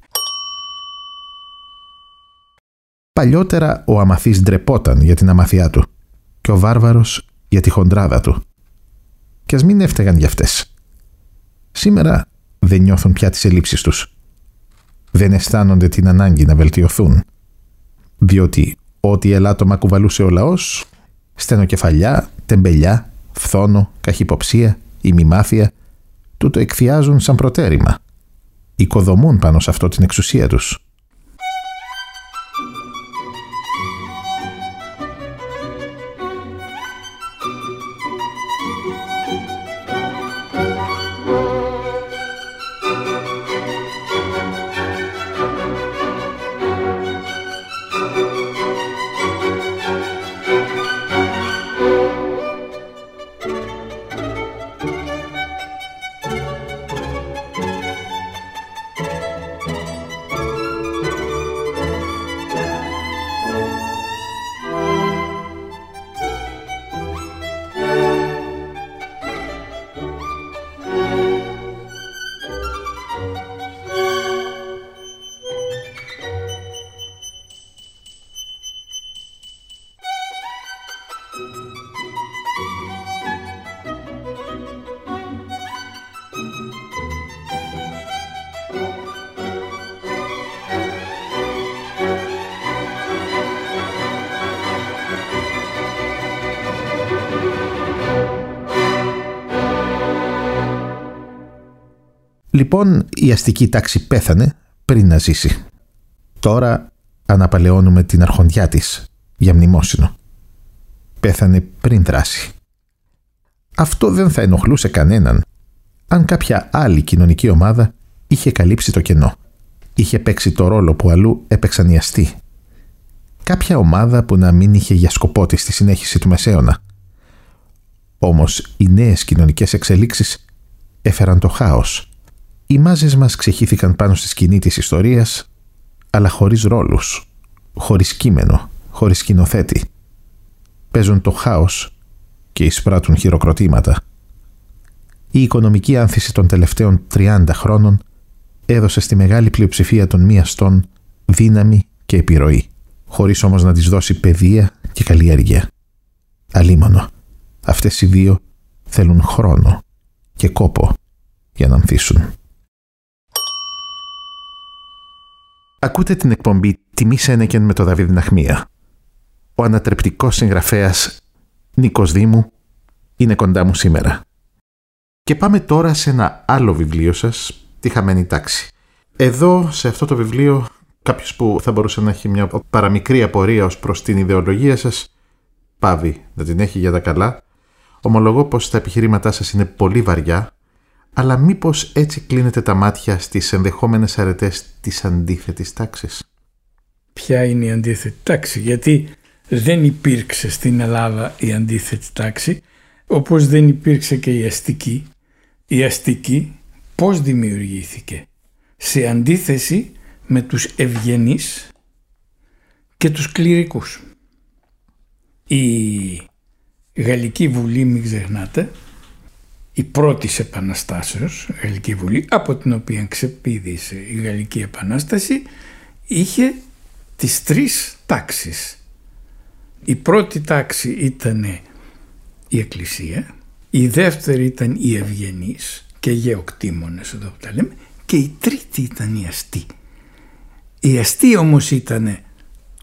Παλιότερα ο αμαθής ντρεπόταν για την αμαθιά του και ο βάρβαρος για τη χοντράδα του. Και ας μην έφταιγαν για αυτές. Σήμερα δεν νιώθουν πια τις ελλείψεις τους. Δεν αισθάνονται την ανάγκη να βελτιωθούν. Διότι ό,τι ελάττωμα κουβαλούσε ο λαός, στενοκεφαλιά, τεμπελιά, φθόνο, καχυποψία, ημιμάθεια, τούτο εκθιάζουν σαν προτέρημα. Οικοδομούν πάνω σε αυτό την εξουσία τους. Λοιπόν, η αστική τάξη πέθανε πριν να ζήσει. Τώρα αναπαλαιώνουμε την αρχοντιά της για μνημόσυνο. Πέθανε πριν δράσει. Αυτό δεν θα ενοχλούσε κανέναν αν κάποια άλλη κοινωνική ομάδα είχε καλύψει το κενό. Είχε παίξει το ρόλο που αλλού έπαιξαν οι αστεί. Κάποια ομάδα που να μην είχε για σκοπό της τη συνέχιση του μεσαίωνα. Όμως οι νέες κοινωνικές εξελίξεις έφεραν το χάος. Οι μάζες μας ξεχύθηκαν πάνω στη σκηνή της ιστορίας, αλλά χωρίς ρόλους, χωρίς κείμενο, χωρίς σκηνοθέτη. Παίζουν το χάος και εισπράττουν χειροκροτήματα. Η οικονομική άνθηση των τελευταίων 30 χρόνων έδωσε στη μεγάλη πλειοψηφία των μη αστών δύναμη και επιρροή, χωρίς όμως να της δώσει παιδεία και καλλιέργεια. Αλίμονο, αυτές οι δύο θέλουν χρόνο και κόπο για να ανθίσουν. Ακούτε την εκπομπή «Τιμή Σένεκεν» με τον Δαβίδ Ναχμία. Ο ανατρεπτικός συγγραφέας Νίκος Δήμου είναι κοντά μου σήμερα. Και πάμε τώρα σε ένα άλλο βιβλίο σας, «Τη χαμένη τάξη». Εδώ, σε αυτό το βιβλίο, κάποιος που θα μπορούσε να έχει μια παραμικρή απορία ως προς την ιδεολογία σας, πάβει να την έχει για τα καλά. Ομολογώ πως τα επιχειρήματά σας είναι πολύ βαριά, αλλά μήπως έτσι κλείνετε τα μάτια στις ενδεχόμενες αρετές της αντίθετης τάξης? Ποια είναι η αντίθετη τάξη? Γιατί δεν υπήρξε στην Ελλάδα η αντίθετη τάξη, όπως δεν υπήρξε και η αστική. Η αστική πώς δημιουργήθηκε? Σε αντίθεση με τους ευγενείς και τους κληρικούς. Η Γαλλική Βουλή, μην ξεχνάτε, η πρώτη επαναστάσεως, Γαλλική Βουλή, από την οποία ξεπήδησε η Γαλλική Επανάσταση, είχε τις τρεις τάξεις. Η πρώτη τάξη ήταν η Εκκλησία, η δεύτερη ήταν οι ευγενείς και γεωκτήμονες, εδώ που τα λέμε, και η τρίτη ήταν η αστή. Η αστή όμως ήταν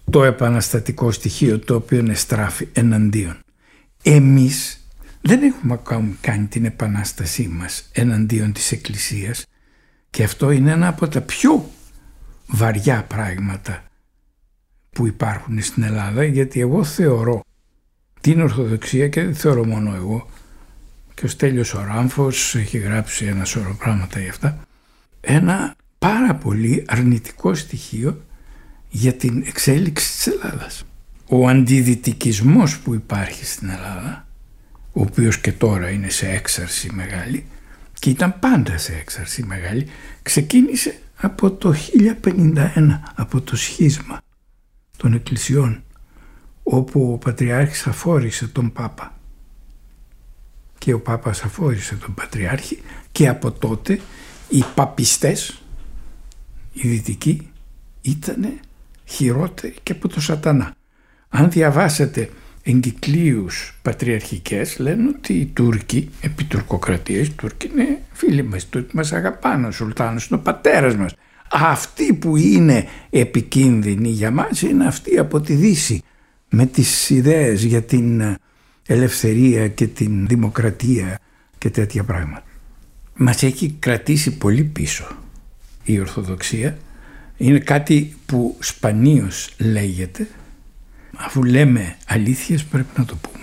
το επαναστατικό στοιχείο το οποίο εστράφει εναντίον. Εμείς δεν έχουμε ακόμη κάνει την επανάστασή μας εναντίον της Εκκλησίας και αυτό είναι ένα από τα πιο βαριά πράγματα που υπάρχουν στην Ελλάδα, γιατί εγώ θεωρώ την Ορθοδοξία, και δεν θεωρώ μόνο εγώ, και ο Στέλιος ο Ράμφος έχει γράψει ένα σωρό πράγματα γι' αυτά, ένα πάρα πολύ αρνητικό στοιχείο για την εξέλιξη της Ελλάδας. Ο αντιδυτικισμός που υπάρχει στην Ελλάδα, ο οποίος και τώρα είναι σε έξαρση μεγάλη και ήταν πάντα σε έξαρση μεγάλη, ξεκίνησε από το 1051, από το σχίσμα των εκκλησιών, όπου ο Πατριάρχης αφόρησε τον Πάπα και ο Πάπας αφόρησε τον Πατριάρχη, και από τότε οι παπιστές, οι δυτικοί, ήταν χειρότεροι και από το σατανά. Αν διαβάσετε εγκυκλίους πατριαρχικές, λένε ότι οι Τούρκοι, επί τουρκοκρατίας, οι Τούρκοι είναι φίλοι μας, οι Τούρκοι μας αγαπάνε, ο Σουλτάνος είναι ο πατέρας μας. Αυτοί που είναι επικίνδυνοι για μας είναι αυτοί από τη Δύση, με τις ιδέες για την ελευθερία και την δημοκρατία και τέτοια πράγματα. Μας έχει κρατήσει πολύ πίσω η Ορθοδοξία. Είναι κάτι που σπανίως λέγεται. Αφού λέμε αλήθειες πρέπει να το πούμε.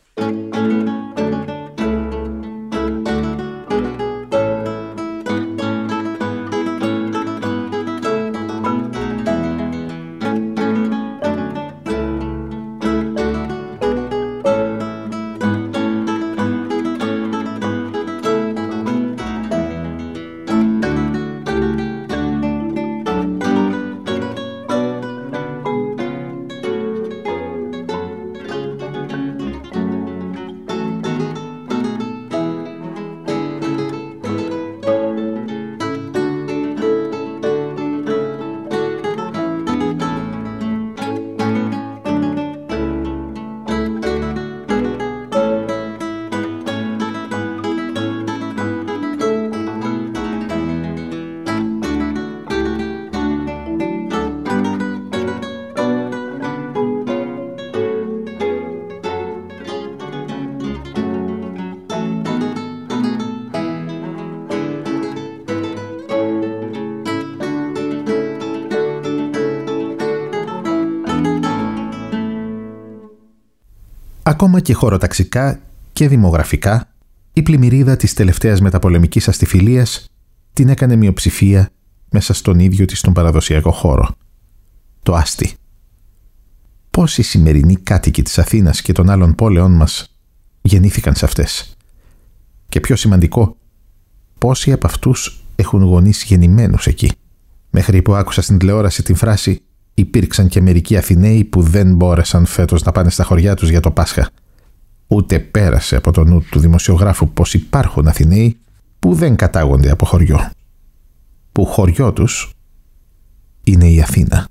Ακόμα και χωροταξικά και δημογραφικά, η πλημμυρίδα της τελευταίας μεταπολεμικής αστιφιλίας την έκανε μειοψηφία μέσα στον ίδιο της τον παραδοσιακό χώρο, το Άστι. Πόσοι σημερινοί κάτοικοι της Αθήνας και των άλλων πόλεων μας γεννήθηκαν σε αυτές? Και πιο σημαντικό, πόσοι από αυτούς έχουν γονείς γεννημένους εκεί? Μέχρι που άκουσα στην τηλεόραση την φράση «Υπήρξαν και μερικοί Αθηναίοι που δεν μπόρεσαν φέτος να πάνε στα χωριά τους για το Πάσχα». Ούτε πέρασε από το νου του δημοσιογράφου πως υπάρχουν Αθηναίοι που δεν κατάγονται από χωριό, που χωριό τους είναι η Αθήνα.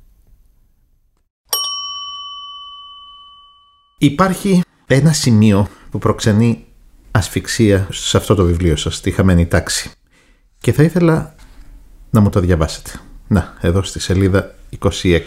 Υπάρχει ένα σημείο που προξενεί ασφυξία σε αυτό το βιβλίο σας, τη χαμένη τάξη, και θα ήθελα να μου το διαβάσετε. Να, εδώ στη σελίδα 26.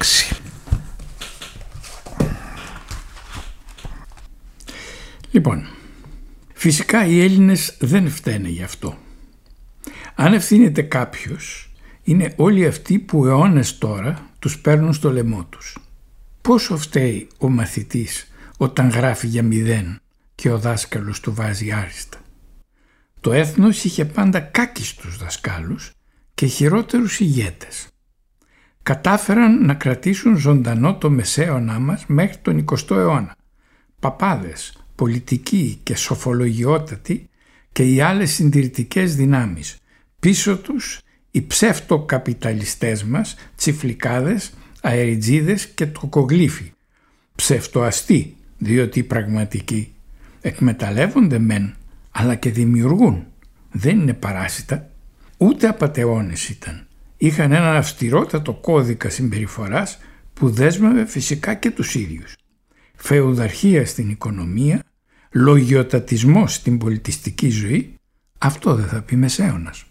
Λοιπόν, φυσικά οι Έλληνες δεν φταίνε γι' αυτό. Αν ευθύνεται κάποιος, είναι όλοι αυτοί που αιώνες τώρα τους παίρνουν στο λαιμό τους. Πόσο φταίει ο μαθητής όταν γράφει για 0 και ο δάσκαλος του βάζει άριστα? Το έθνος είχε πάντα κάκιστους δασκάλους και χειρότερους ηγέτες. Κατάφεραν να κρατήσουν ζωντανό το μεσαίωνά μας μέχρι τον 20ο αιώνα. Παπάδες, πολιτικοί και σοφολογιότατοι και οι άλλες συντηρητικές δυνάμεις. Πίσω τους οι ψευτοκαπιταλιστές μας, τσιφλικάδες, αεριτζίδες και τοκογλύφοι. Ψευτοαστοί, διότι οι πραγματικοί εκμεταλλεύονται μεν, αλλά και δημιουργούν. Δεν είναι παράσιτα, ούτε απατεώνες ήταν. Είχαν έναν αυστηρότατο κώδικα συμπεριφοράς που δέσμευε φυσικά και τους ίδιους. Φεουδαρχία στην οικονομία, λογιοτατισμός στην πολιτιστική ζωή, αυτό δεν θα πει μεσαίωνας.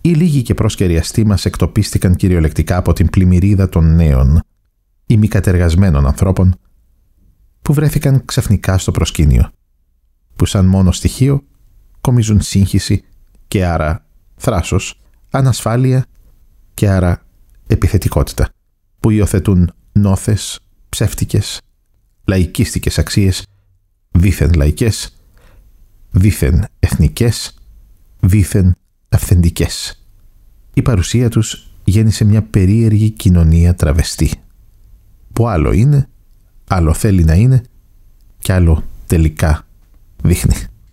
Οι λίγοι και πρόσκαιροι αστεί μας εκτοπίστηκαν κυριολεκτικά από την πλημμυρίδα των νέων ή μη κατεργασμένων ανθρώπων που βρέθηκαν ξαφνικά στο προσκήνιο, που σαν μόνο στοιχείο κομίζουν σύγχυση και άρα θράσος, ανασφάλεια και άρα επιθετικότητα, που υιοθετούν νόθες, ψεύτικες, λαϊκίστικες αξίες, δήθεν λαϊκές, δήθεν εθνικές, δήθεν αυθεντικές. Η παρουσία τους γέννησε μια περίεργη κοινωνία τραβεστή, που άλλο είναι, άλλο θέλει να είναι και άλλο τελικά δείχνει.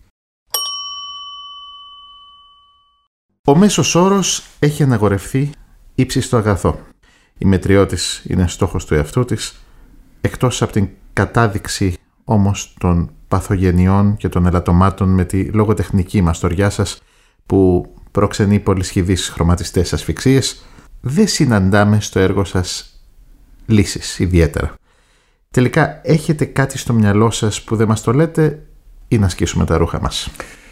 Ο μέσος όρος έχει αναγορευθεί ύψιστο αγαθό. Η μετριότης είναι στόχος του εαυτού της, εκτός από την κατάδειξη όμως των παθογενειών και των ελαττωμάτων με τη λογοτεχνική μαστοριά σας που προξενεί πολυσχηδείς χρωματιστές ασφυξίες, δεν συναντάμε στο έργο σας λύσεις ιδιαίτερα. Τελικά έχετε κάτι στο μυαλό σας που δεν μας το λέτε ή να σκίσουμε τα ρούχα μας?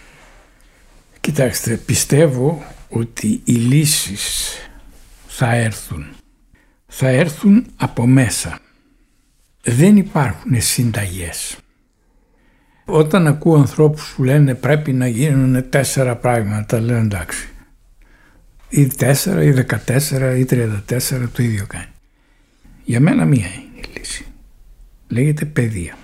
Κοιτάξτε, πιστεύω ότι οι λύσεις θα έρθουν. Θα έρθουν από μέσα. Δεν υπάρχουν συνταγές. Όταν ακούω ανθρώπους που λένε πρέπει να γίνουν 4 πράγματα, λέω εντάξει. Ή 4 ή 14 ή 34 το ίδιο κάνει. Για μένα μία είναι η λύση. Λέγεται παιδεία.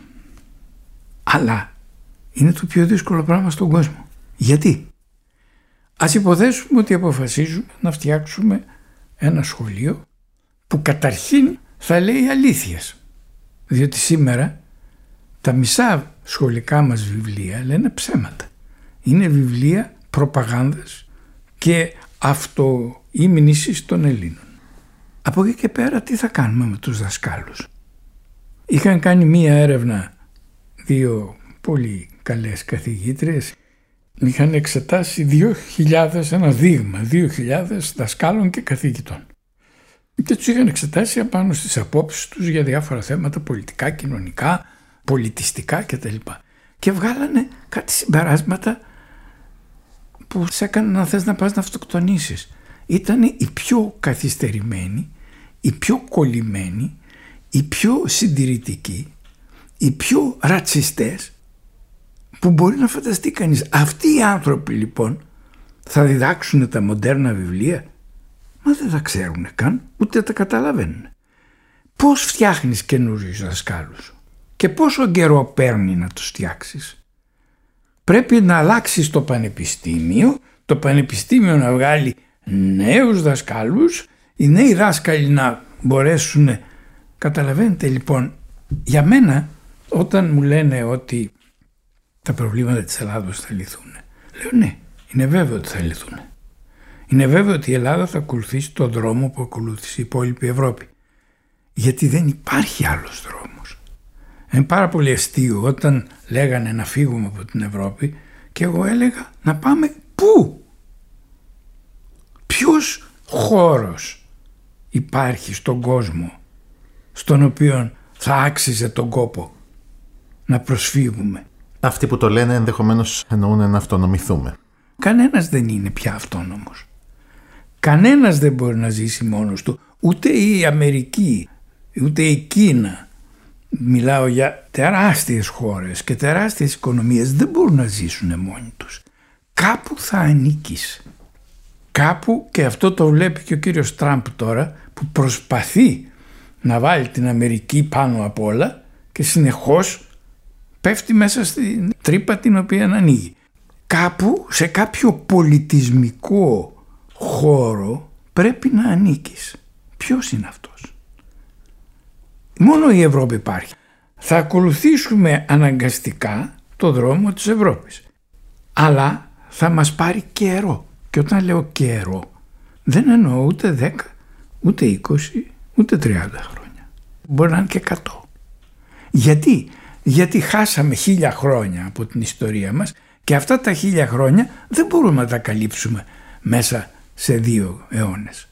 Αλλά είναι το πιο δύσκολο πράγμα στον κόσμο. Γιατί? Ας υποθέσουμε ότι αποφασίζουμε να φτιάξουμε ένα σχολείο που καταρχήν θα λέει αλήθειες. Διότι σήμερα τα μισά σχολικά μας βιβλία λένε ψέματα. Είναι βιβλία προπαγάνδας και αυτοήμνησης των Ελλήνων. Από εκεί και πέρα τι θα κάνουμε με τους δασκάλους? Είχαν κάνει μία έρευνα 2 πολύ καλές καθηγήτριες, είχαν εξετάσει 2.000, ένα δείγμα 2.000 δασκάλων και καθηγητών και τους είχαν εξετάσει απάνω στις απόψεις τους για διάφορα θέματα πολιτικά, κοινωνικά, πολιτιστικά κτλ. Και βγάλανε κάτι συμπεράσματα που σε έκαναν να θες να πας να αυτοκτονήσεις. Ήταν οι πιο καθυστερημένοι, οι πιο κολλημένοι, οι πιο συντηρητικοί, οι πιο ρατσιστές που μπορεί να φανταστεί κανείς. Αυτοί οι άνθρωποι λοιπόν θα διδάξουν τα μοντέρνα βιβλία? Μα δεν τα ξέρουν καν, ούτε τα καταλαβαίνουν. Πώς φτιάχνεις καινούριους δασκάλους και πόσο καιρό παίρνει να τους φτιάξεις? Πρέπει να αλλάξεις το πανεπιστήμιο να βγάλει νέους δασκάλους, οι νέοι δάσκαλοι να μπορέσουν. Καταλαβαίνετε λοιπόν, για μένα όταν μου λένε ότι τα προβλήματα της Ελλάδος θα λυθούν, λέω ναι, είναι βέβαιο ότι θα λυθούν. Είναι βέβαιο ότι η Ελλάδα θα ακολουθήσει τον δρόμο που ακολούθησε η υπόλοιπη Ευρώπη. Γιατί δεν υπάρχει άλλος δρόμος. Είναι πάρα πολύ αστείο όταν λέγανε να φύγουμε από την Ευρώπη και εγώ έλεγα να πάμε πού? Ποιος χώρος υπάρχει στον κόσμο στον οποίο θα άξιζε τον κόπο να προσφύγουμε? Αυτοί που το λένε ενδεχομένως εννοούν να αυτονομηθούμε. Κανένας δεν είναι πια αυτόνομος. Κανένας δεν μπορεί να ζήσει μόνος του. Ούτε η Αμερική, ούτε η Κίνα. Μιλάω για τεράστιες χώρες και τεράστιες οικονομίες. Δεν μπορούν να ζήσουν μόνοι τους. Κάπου θα ανήκεις. Κάπου, και αυτό το βλέπει και ο κύριος Τραμπ τώρα, που προσπαθεί να βάλει την Αμερική πάνω απ' όλα και συνεχώς πέφτει μέσα στην τρύπα την οποία ανοίγει. Κάπου σε κάποιο πολιτισμικό χώρο πρέπει να ανήκεις. Ποιος είναι αυτός? Μόνο η Ευρώπη υπάρχει. Θα ακολουθήσουμε αναγκαστικά το δρόμο της Ευρώπης. Αλλά θα μας πάρει καιρό. Και όταν λέω καιρό δεν εννοώ ούτε 10, ούτε 20, ούτε 30 χρόνια. Μπορεί να είναι και 100. Γιατί χάσαμε 1000 χρόνια από την ιστορία μας και αυτά τα 1000 χρόνια δεν μπορούμε να τα καλύψουμε μέσα σε 2 αιώνες.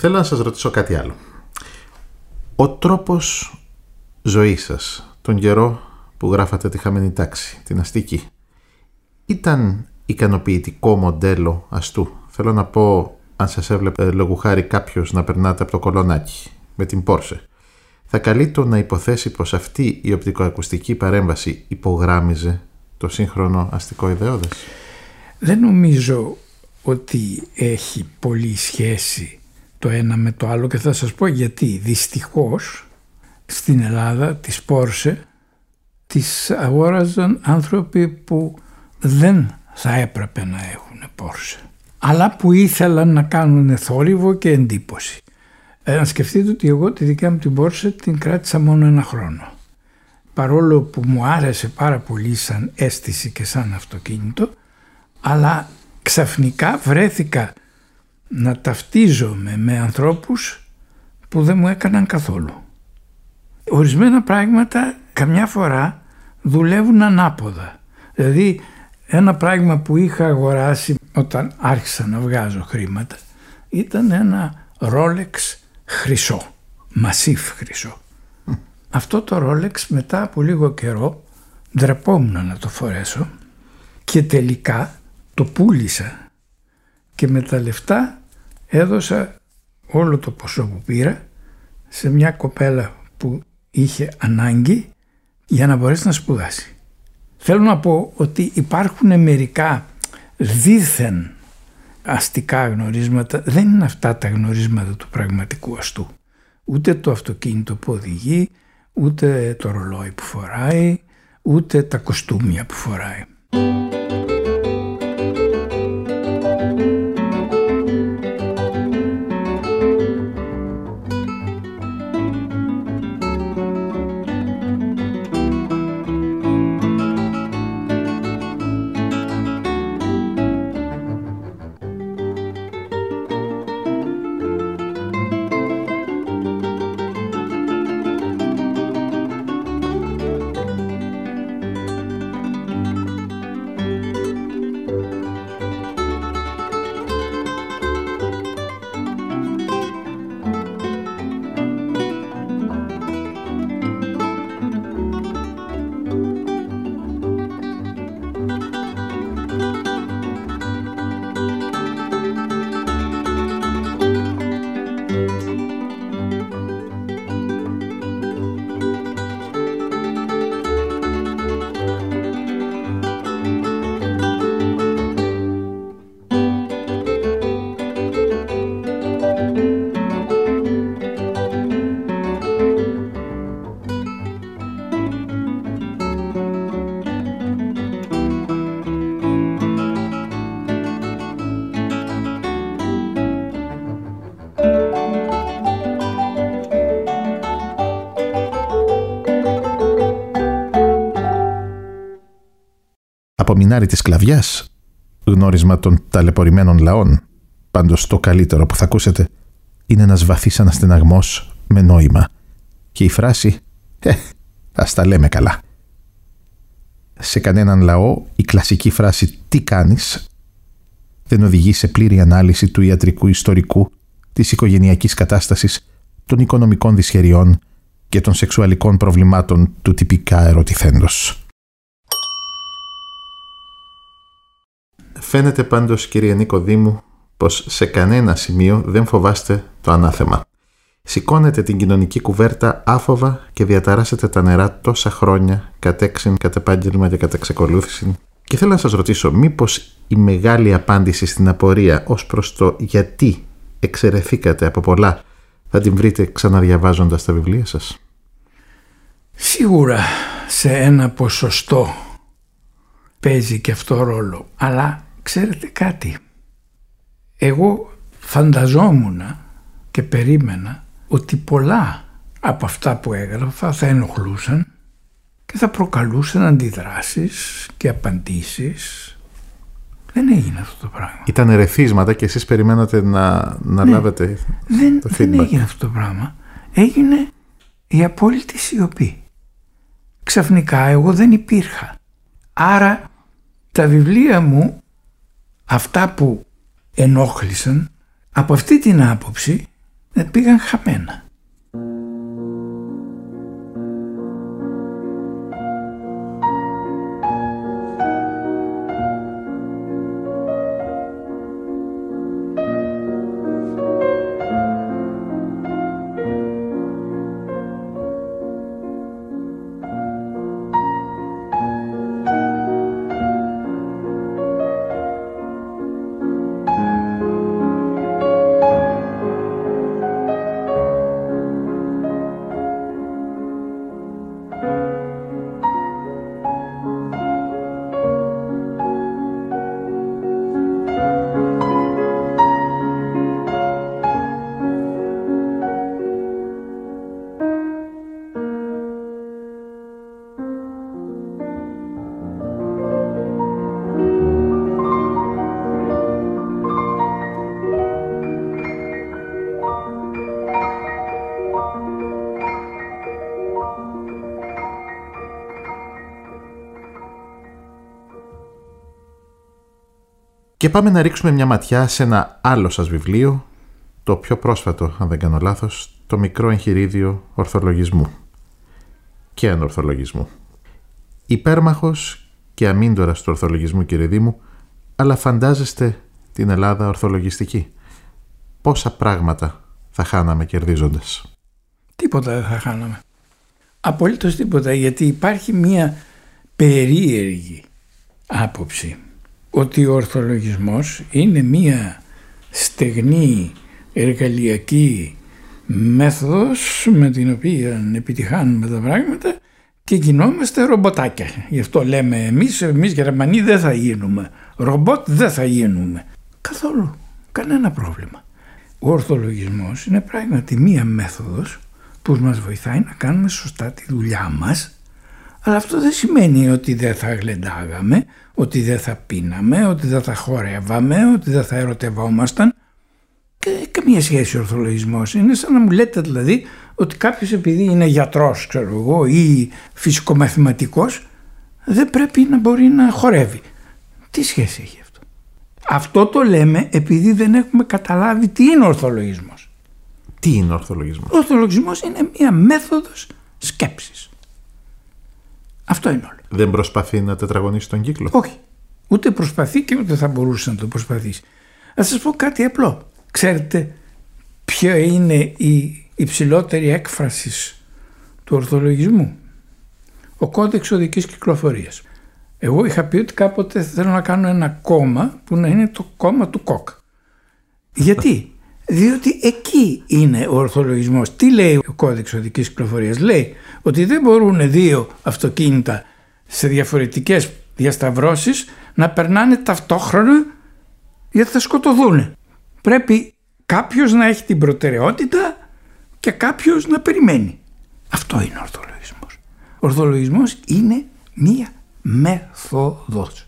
Θέλω να σας ρωτήσω κάτι άλλο. Ο τρόπος ζωής σας, τον καιρό που γράφατε τη χαμένη τάξη, την αστική, ήταν ικανοποιητικό μοντέλο αστού? Θέλω να πω, αν σας έβλεπε λόγου χάρη κάποιος να περνάτε από το Κολονάκι με την Πόρσε, θα καλείτο να υποθέσει πως αυτή η οπτικοακουστική παρέμβαση υπογράμμιζε το σύγχρονο αστικό ιδεώδες? Δεν νομίζω ότι έχει πολύ σχέση το ένα με το άλλο και θα σας πω γιατί. Δυστυχώς στην Ελλάδα τις Πόρσε τις αγόραζαν άνθρωποι που δεν θα έπρεπε να έχουν Πόρσε, αλλά που ήθελαν να κάνουν θόρυβο και εντύπωση. Να σκεφτείτε ότι εγώ τη δικιά μου την Πόρσε την κράτησα μόνο 1 χρόνο. Παρόλο που μου άρεσε πάρα πολύ σαν αίσθηση και σαν αυτοκίνητο, αλλά ξαφνικά βρέθηκα να ταυτίζομαι με ανθρώπους που δεν μου έκαναν καθόλου. Ορισμένα πράγματα καμιά φορά δουλεύουν ανάποδα. Δηλαδή ένα πράγμα που είχα αγοράσει όταν άρχισα να βγάζω χρήματα ήταν ένα Rolex χρυσό, μασίφ χρυσό. Αυτό το Rolex μετά από λίγο καιρό ντρεπόμουν να το φορέσω και τελικά το πούλησα και με τα λεφτά έδωσα όλο το ποσό που πήρα σε μια κοπέλα που είχε ανάγκη για να μπορέσει να σπουδάσει. Θέλω να πω ότι υπάρχουν μερικά δήθεν αστικά γνωρίσματα, δεν είναι αυτά τα γνωρίσματα του πραγματικού αστού. Ούτε το αυτοκίνητο που οδηγεί, ούτε το ρολόι που φοράει, ούτε τα κοστούμια που φοράει. Από μινάρι της σκλαβιάς, γνώρισμα των ταλαιπωρημένων λαών. Πάντως το καλύτερο που θα ακούσετε είναι ένας βαθύς αναστεναγμός με νόημα. Και η φράση ας τα λέμε καλά. Σε κανέναν λαό η κλασική φράση «τι κάνεις» δεν οδηγεί σε πλήρη ανάλυση του ιατρικού ιστορικού, της οικογενειακής κατάστασης, των οικονομικών δυσχεριών και των σεξουαλικών προβλημάτων του τυπικά ερωτηθέντος. Φαίνεται πάντως, κύριε Νίκο Δήμου, πως σε κανένα σημείο δεν φοβάστε το ανάθεμα. Σηκώνετε την κοινωνική κουβέρτα άφοβα και διαταράσσετε τα νερά τόσα χρόνια, κατ' έξιν, κατ' επάγγελμα και κατ' εξακολούθηση. Και θέλω να σας ρωτήσω, μήπως η μεγάλη απάντηση στην απορία ως προς το γιατί εξαιρεθήκατε από πολλά θα την βρείτε ξαναδιαβάζοντας τα βιβλία σας? Σίγουρα σε ένα ποσοστό παίζει και αυτό ρόλο, αλλά ξέρετε κάτι, εγώ φανταζόμουν και περίμενα ότι πολλά από αυτά που έγραφα θα ενοχλούσαν και θα προκαλούσαν αντιδράσεις και απαντήσεις. Δεν έγινε αυτό το πράγμα. Ήταν ερεθίσματα και εσείς περιμένατε να λάβετε το feedback. Δεν έγινε αυτό το πράγμα. Έγινε η απόλυτη σιωπή. Ξαφνικά εγώ δεν υπήρχα. Άρα τα βιβλία μου, αυτά που ενόχλησαν, από αυτή την άποψη πήγαν χαμένα. Και πάμε να ρίξουμε μια ματιά σε ένα άλλο σας βιβλίο, το πιο πρόσφατο, αν δεν κάνω λάθος, το μικρό εγχειρίδιο ορθολογισμού και ανορθολογισμού. Υπέρμαχος και αμύντορας του ορθολογισμού, κύριε Δήμου, αλλά φαντάζεστε την Ελλάδα ορθολογιστική. Πόσα πράγματα θα χάναμε κερδίζοντας? Τίποτα δεν θα χάναμε. Απολύτως τίποτα, γιατί υπάρχει μια περίεργη άποψη ότι ο ορθολογισμός είναι μία στεγνή εργαλειακή μέθοδος με την οποία επιτυχάνουμε τα πράγματα και γινόμαστε ρομποτάκια. Γι' αυτό λέμε εμείς Γερμανοί δεν θα γίνουμε, ρομπότ δεν θα γίνουμε. Καθόλου, κανένα πρόβλημα. Ο ορθολογισμός είναι πράγματι μία μέθοδος που μας βοηθάει να κάνουμε σωστά τη δουλειά μας, αλλά αυτό δεν σημαίνει ότι δεν θα γλεντάγαμε, ότι δεν θα πίναμε, ότι δεν θα χορεύαμε, ότι δεν θα ερωτευόμασταν. Και καμία σχέση ο ορθολογισμός. Είναι σαν να μου λέτε δηλαδή ότι κάποιος επειδή είναι γιατρός, ξέρω εγώ, ή φυσικομαθηματικός, δεν πρέπει να μπορεί να χορεύει. Τι σχέση έχει αυτό? Αυτό το λέμε επειδή δεν έχουμε καταλάβει τι είναι ο ορθολογισμός. Τι είναι ο ορθολογισμός? Ο ορθολογισμός είναι μία μέθοδος σκέψης. Αυτό είναι όλο. Δεν προσπαθεί να τετραγωνίσει τον κύκλο? Όχι. Ούτε προσπαθεί και ούτε θα μπορούσε να το προσπαθήσει. Θα σας πω κάτι απλό. Ξέρετε ποια είναι η υψηλότερη έκφραση του ορθολογισμού? Ο κώδικς οδικής κυκλοφορίας. Εγώ είχα πει ότι κάποτε θέλω να κάνω ένα κόμμα που να είναι το κόμμα του Κοκ. Γιατί? Διότι εκεί είναι ο ορθολογισμός. Τι λέει ο κώδικς οδικής κυκλοφορίας? Λέει ότι δεν μπορούν δύο αυτοκίνητα σε διαφορετικές διασταυρώσεις να περνάνε ταυτόχρονα, γιατί θα σκοτωθούν. Πρέπει κάποιος να έχει την προτεραιότητα και κάποιος να περιμένει. Αυτό είναι ο ορθολογισμός. Ο ορθολογισμός είναι μία μέθοδος.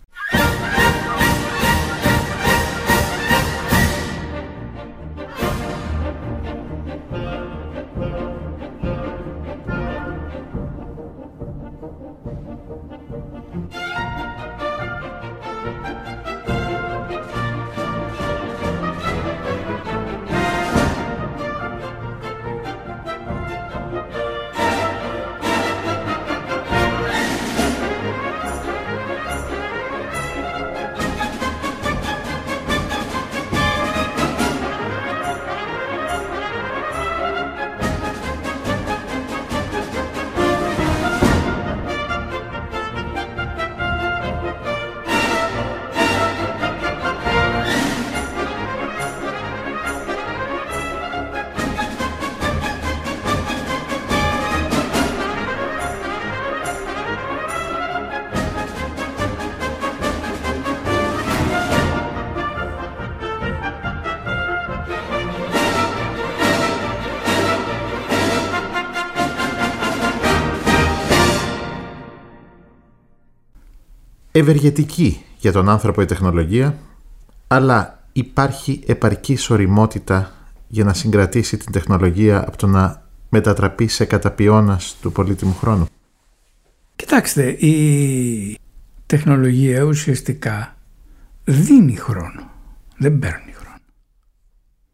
Ευεργετική για τον άνθρωπο η τεχνολογία, αλλά υπάρχει επαρκής ωριμότητα για να συγκρατήσει την τεχνολογία από το να μετατραπεί σε καταπιώνας του πολύτιμου χρόνου? Κοιτάξτε, η τεχνολογία ουσιαστικά δίνει χρόνο, δεν παίρνει χρόνο.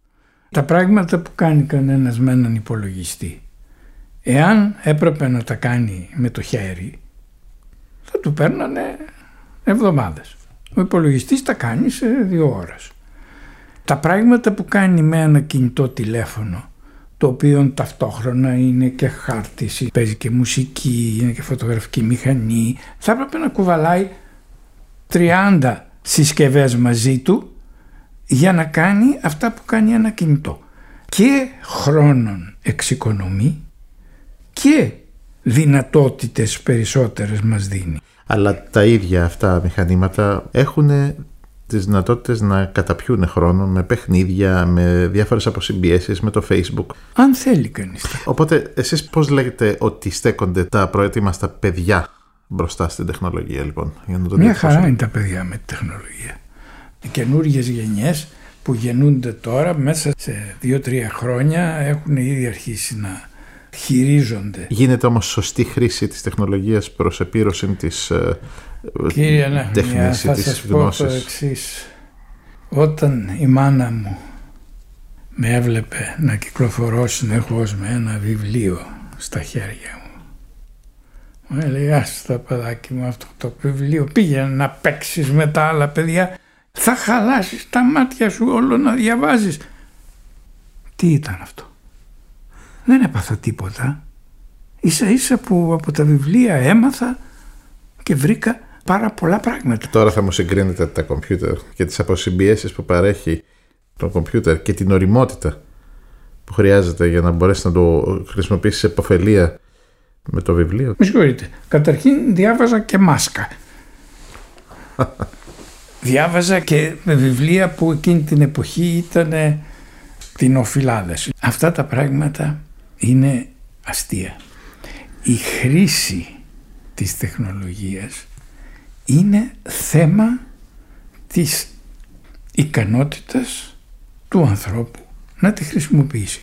Τα πράγματα που κάνει κανένας με έναν υπολογιστή, εάν έπρεπε να τα κάνει με το χέρι, θα του παίρνανε εβδομάδες. Ο υπολογιστής τα κάνει σε 2 ώρες. Τα πράγματα που κάνει με ένα κινητό τηλέφωνο, το οποίο ταυτόχρονα είναι και χάρτης, παίζει και μουσική, είναι και φωτογραφική μηχανή, θα έπρεπε να κουβαλάει 30 συσκευές μαζί του για να κάνει αυτά που κάνει ένα κινητό. Και χρόνων εξοικονομεί και δυνατότητες περισσότερες μας δίνει. Αλλά τα ίδια αυτά μηχανήματα έχουν τις δυνατότητες να καταπιούν χρόνο με παιχνίδια, με διάφορες αποσυμπιέσεις, με το Facebook. Αν θέλει κανείς. Οπότε εσείς πώς λέγετε ότι στέκονται τα προετοίμαστα παιδιά μπροστά στην τεχνολογία, λοιπόν? Για να το μια χαρά είναι τα παιδιά με τη τεχνολογία. Οι καινούργιες γενιές που γεννούνται τώρα, μέσα σε 2-3 χρόνια έχουν ήδη αρχίσει να χειρίζονται. Γίνεται όμως σωστή χρήση της τεχνολογίας προς επίρρωση της τέχνης ή της γνώσης? Πω το εξής. Όταν η μάνα μου με έβλεπε να κυκλοφορώ συνεχώς με ένα βιβλίο στα χέρια μου, έλεγε, άστα παιδάκι μου, αυτό το βιβλίο πήγαινε να παίξεις με τα άλλα παιδιά, θα χαλάσεις τα μάτια σου όλο να διαβάζεις. Τι ήταν αυτό? Δεν έπαθα τίποτα. Ίσα ίσα που από τα βιβλία έμαθα και βρήκα πάρα πολλά πράγματα. Τώρα θα μου συγκρίνετε τα κομπιούτερ και τις αποσυμπιέσεις που παρέχει το κομπιούτερ και την ωριμότητα που χρειάζεται για να μπορέσει να το χρησιμοποιήσει σε επωφελία με το βιβλίο. Με συγχωρείτε. Καταρχήν διάβαζα και μάσκα. Διάβαζα και με βιβλία που εκείνη την εποχή ήταν τινοφυλάδες. Αυτά τα πράγματα είναι αστεία. Η χρήση της τεχνολογίας είναι θέμα της ικανότητας του ανθρώπου να τη χρησιμοποιήσει.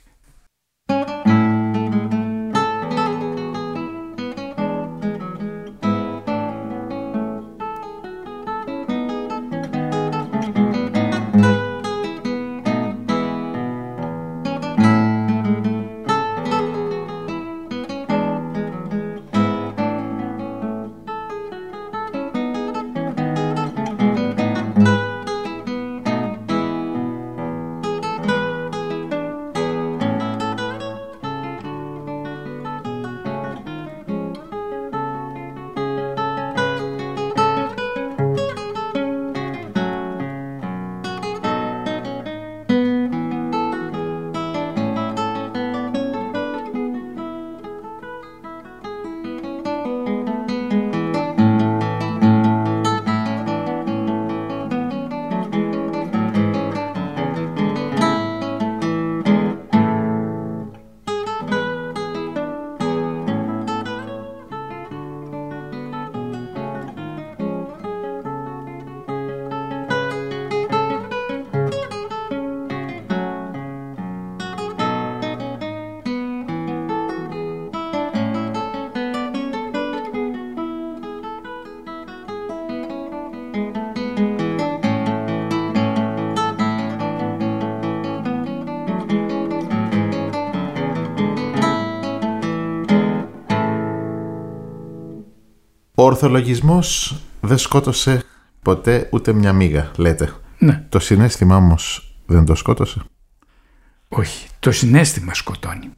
Ο ορθολογισμός δεν σκότωσε ποτέ ούτε μια μύγα, λέτε. Ναι. Το συναίσθημα όμως δεν το σκότωσε? Όχι, το συναίσθημα σκοτώνει.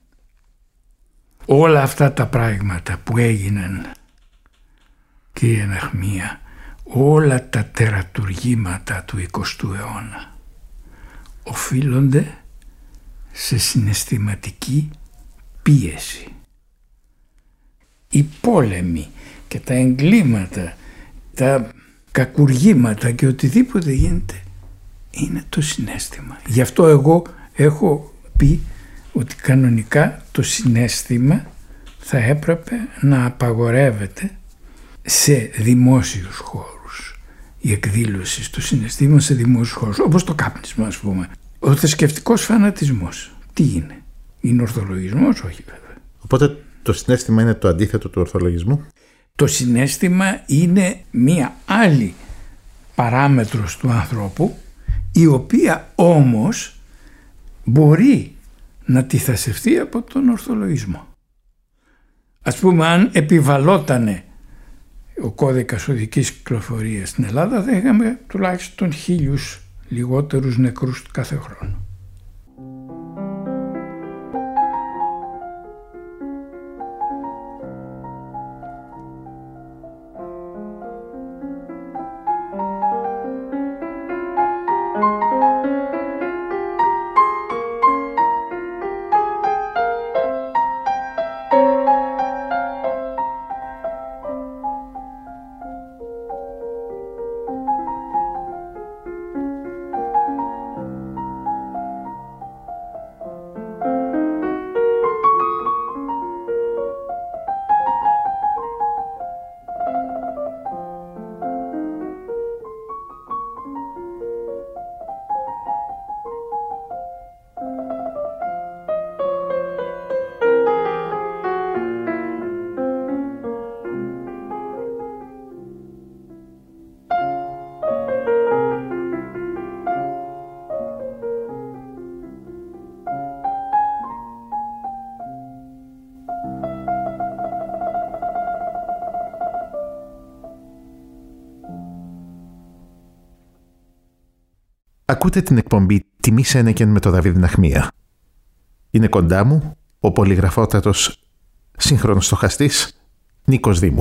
Όλα αυτά τα πράγματα που έγιναν, κύριε Ναχμία, όλα τα τερατουργήματα του 20ου αιώνα οφείλονται σε συναισθηματική πίεση. Οι πόλεμοι και τα εγκλήματα, τα κακουργήματα και οτιδήποτε γίνεται είναι το συναίσθημα. Γι' αυτό εγώ έχω πει ότι κανονικά το συναίσθημα θα έπρεπε να απαγορεύεται σε δημόσιους χώρους. Η εκδήλωση του συναισθήματος σε δημόσιους χώρους, όπως το κάπνισμα ας πούμε. Ο θρησκευτικός φανατισμός τι είναι? Είναι ορθολογισμός? Όχι βέβαια. Οπότε το συναίσθημα είναι το αντίθετο του ορθολογισμού? Το συναίσθημα είναι μία άλλη παράμετρος του ανθρώπου, η οποία όμως μπορεί να τυθασευτεί από τον ορθολογισμό. Ας πούμε, αν επιβαλότανε ο κώδικας οδικής κυκλοφορίας στην Ελλάδα, θα είχαμε τουλάχιστον 1.000 λιγότερους νεκρούς κάθε χρόνο. Ακούτε την εκπομπή «Τιμή Σένεκεν» με τον Δαβίδ Ναχμία. Είναι κοντά μου ο πολυγραφότατος σύγχρονος στοχαστής Νίκος Δήμου.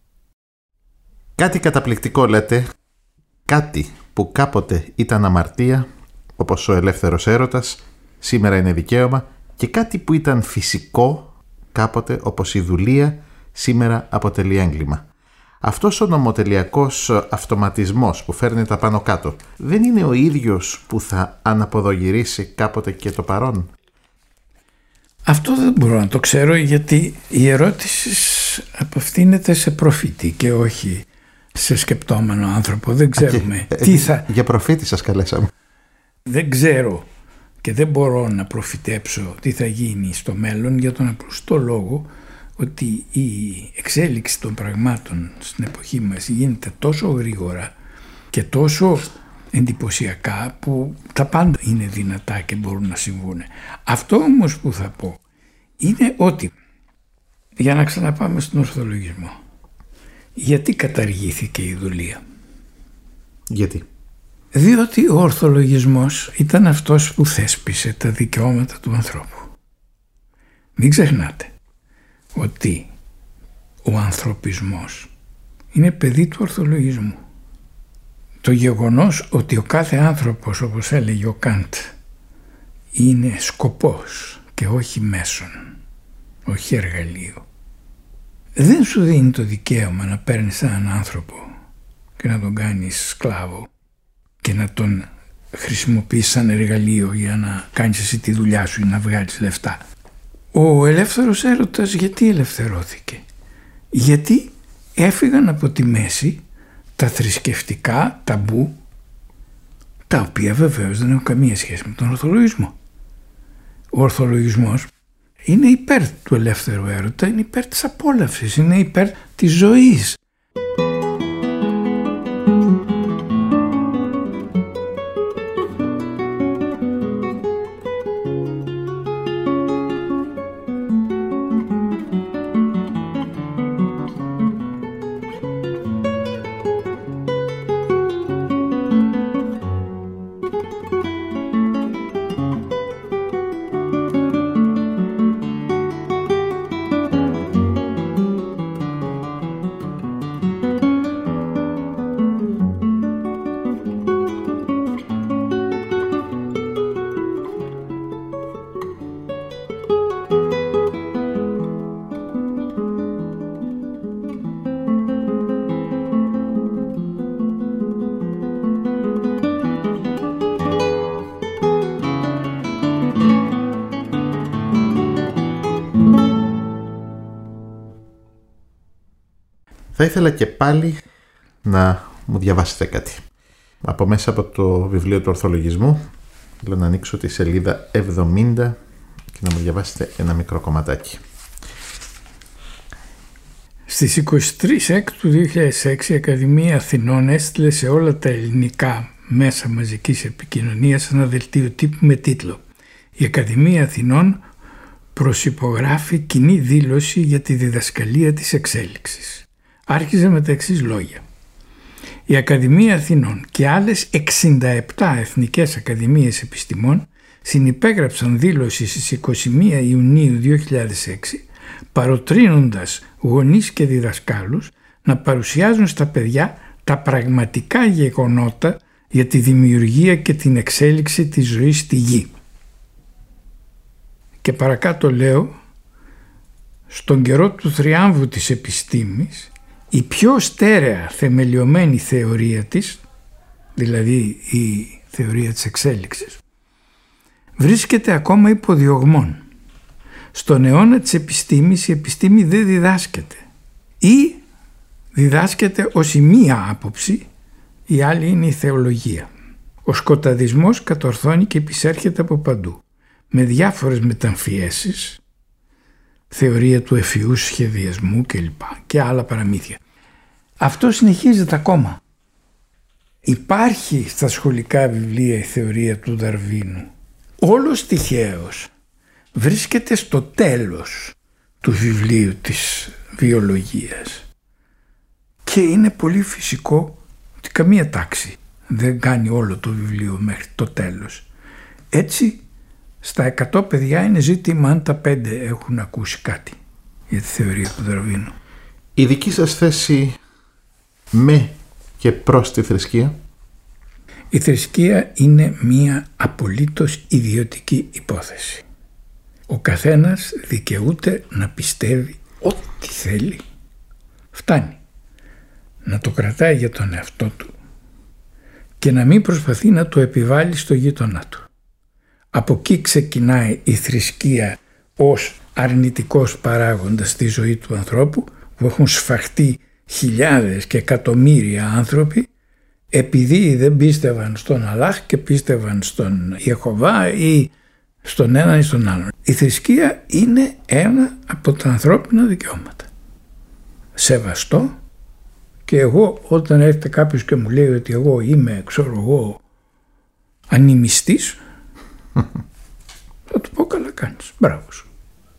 Κάτι καταπληκτικό λέτε, κάτι που κάποτε ήταν αμαρτία, όπως ο ελεύθερος έρωτας, σήμερα είναι δικαίωμα, και κάτι που ήταν φυσικό κάποτε, όπως η δουλεία, σήμερα αποτελεί έγκλημα. Αυτός ο νομοτελειακός αυτοματισμός που φέρνει τα πάνω κάτω δεν είναι ο ίδιος που θα αναποδογυρίσει κάποτε και το παρόν? Αυτό δεν μπορώ να το ξέρω, γιατί η ερώτηση απευθύνεται σε προφήτη και όχι σε σκεπτόμενο άνθρωπο. Δεν ξέρουμε τι θα... Για προφήτη σας καλέσαμε. Δεν ξέρω και δεν μπορώ να προφητέψω τι θα γίνει στο μέλλον, για τον απλούστο λόγο ότι η εξέλιξη των πραγμάτων στην εποχή μας γίνεται τόσο γρήγορα και τόσο εντυπωσιακά που τα πάντα είναι δυνατά και μπορούν να συμβούν. Αυτό όμως που θα πω είναι ότι, για να ξαναπάμε στον ορθολογισμό, γιατί καταργήθηκε η δουλεία? Γιατί? Διότι ο ορθολογισμός ήταν αυτός που θέσπισε τα δικαιώματα του ανθρώπου. Μην ξεχνάτε ότι ο ανθρωπισμός είναι παιδί του ορθολογισμού. Το γεγονός ότι ο κάθε άνθρωπος, όπως έλεγε ο Καντ, είναι σκοπός και όχι μέσον, όχι εργαλείο, δεν σου δίνει το δικαίωμα να παίρνεις έναν άνθρωπο και να τον κάνεις σκλάβο και να τον χρησιμοποιείς σαν εργαλείο για να κάνεις εσύ τη δουλειά σου ή να βγάλεις λεφτά. Ο ελεύθερος έρωτας γιατί ελευθερώθηκε? Γιατί έφυγαν από τη μέση τα θρησκευτικά ταμπού, τα οποία βεβαίως δεν έχουν καμία σχέση με τον ορθολογισμό. Ο ορθολογισμός είναι υπέρ του ελεύθερου έρωτα, είναι υπέρ της απόλαυσης, είναι υπέρ της ζωής. Θα ήθελα και πάλι να μου διαβάσετε κάτι. Από μέσα από το βιβλίο του ορθολογισμού, θέλω να ανοίξω τη σελίδα 70 και να μου διαβάσετε ένα μικρό κομματάκι. Στις 23 Έκτου 2006 η Ακαδημία Αθηνών έστειλε σε όλα τα ελληνικά μέσα μαζικής επικοινωνίας ένα δελτίο τύπου με τίτλο η Ακαδημία Αθηνών προσυπογράφει κοινή δήλωση για τη διδασκαλία της εξέλιξης. Άρχιζε με τα εξής λόγια. Η Ακαδημία Αθηνών και άλλες 67 εθνικές ακαδημίες επιστημών συνυπέγραψαν δήλωση στις 21 Ιουνίου 2006 παροτρύνοντας γονείς και διδασκάλους να παρουσιάζουν στα παιδιά τα πραγματικά γεγονότα για τη δημιουργία και την εξέλιξη της ζωής στη γη. Και παρακάτω λέω, στον καιρό του θριάμβου της επιστήμης, η πιο στέρεα θεμελιωμένη θεωρία της, δηλαδή η θεωρία της εξέλιξης, βρίσκεται ακόμα υποδιωγμών. Στον αιώνα της επιστήμης η επιστήμη δεν διδάσκεται ή διδάσκεται ως η μία άποψη, η άλλη είναι η θεολογία. Ο σκοταδισμός κατορθώνει και επισέρχεται από παντού με διάφορες μεταμφιέσεις, θεωρία του ευφυούς σχεδιασμού κλπ. Και άλλα παραμύθια. Αυτό συνεχίζεται ακόμα. Υπάρχει στα σχολικά βιβλία η θεωρία του Δαρβίνου. Όλος τυχαίως βρίσκεται στο τέλος του βιβλίου της βιολογίας. Και είναι πολύ φυσικό ότι καμία τάξη δεν κάνει όλο το βιβλίο μέχρι το τέλος. Έτσι, στα 100 παιδιά είναι ζήτημα αν τα 5 έχουν ακούσει κάτι για τη θεωρία του Δαρβίνου. Η δική σας θέση με και προς τη θρησκεία? Η θρησκεία είναι μία απολύτως ιδιωτική υπόθεση. Ο καθένας δικαιούται να πιστεύει ό,τι θέλει. Φτάνει να το κρατάει για τον εαυτό του και να μην προσπαθεί να το επιβάλλει στο γείτονά του. Από εκεί ξεκινάει η θρησκεία ως αρνητικός παράγοντας στη ζωή του ανθρώπου, που έχουν σφαχτεί χιλιάδες και εκατομμύρια άνθρωποι επειδή δεν πίστευαν στον Αλλάχ και πίστευαν στον Ιεχωβά ή στον έναν ή στον άλλον. Η θρησκεία είναι ένα από τα ανθρώπινα δικαιώματα. Σεβαστό. Και εγώ, όταν έρχεται κάποιος και μου λέει ότι εγώ είμαι, ανημιστής, θα του πω καλά κάνεις, μπράβο σου.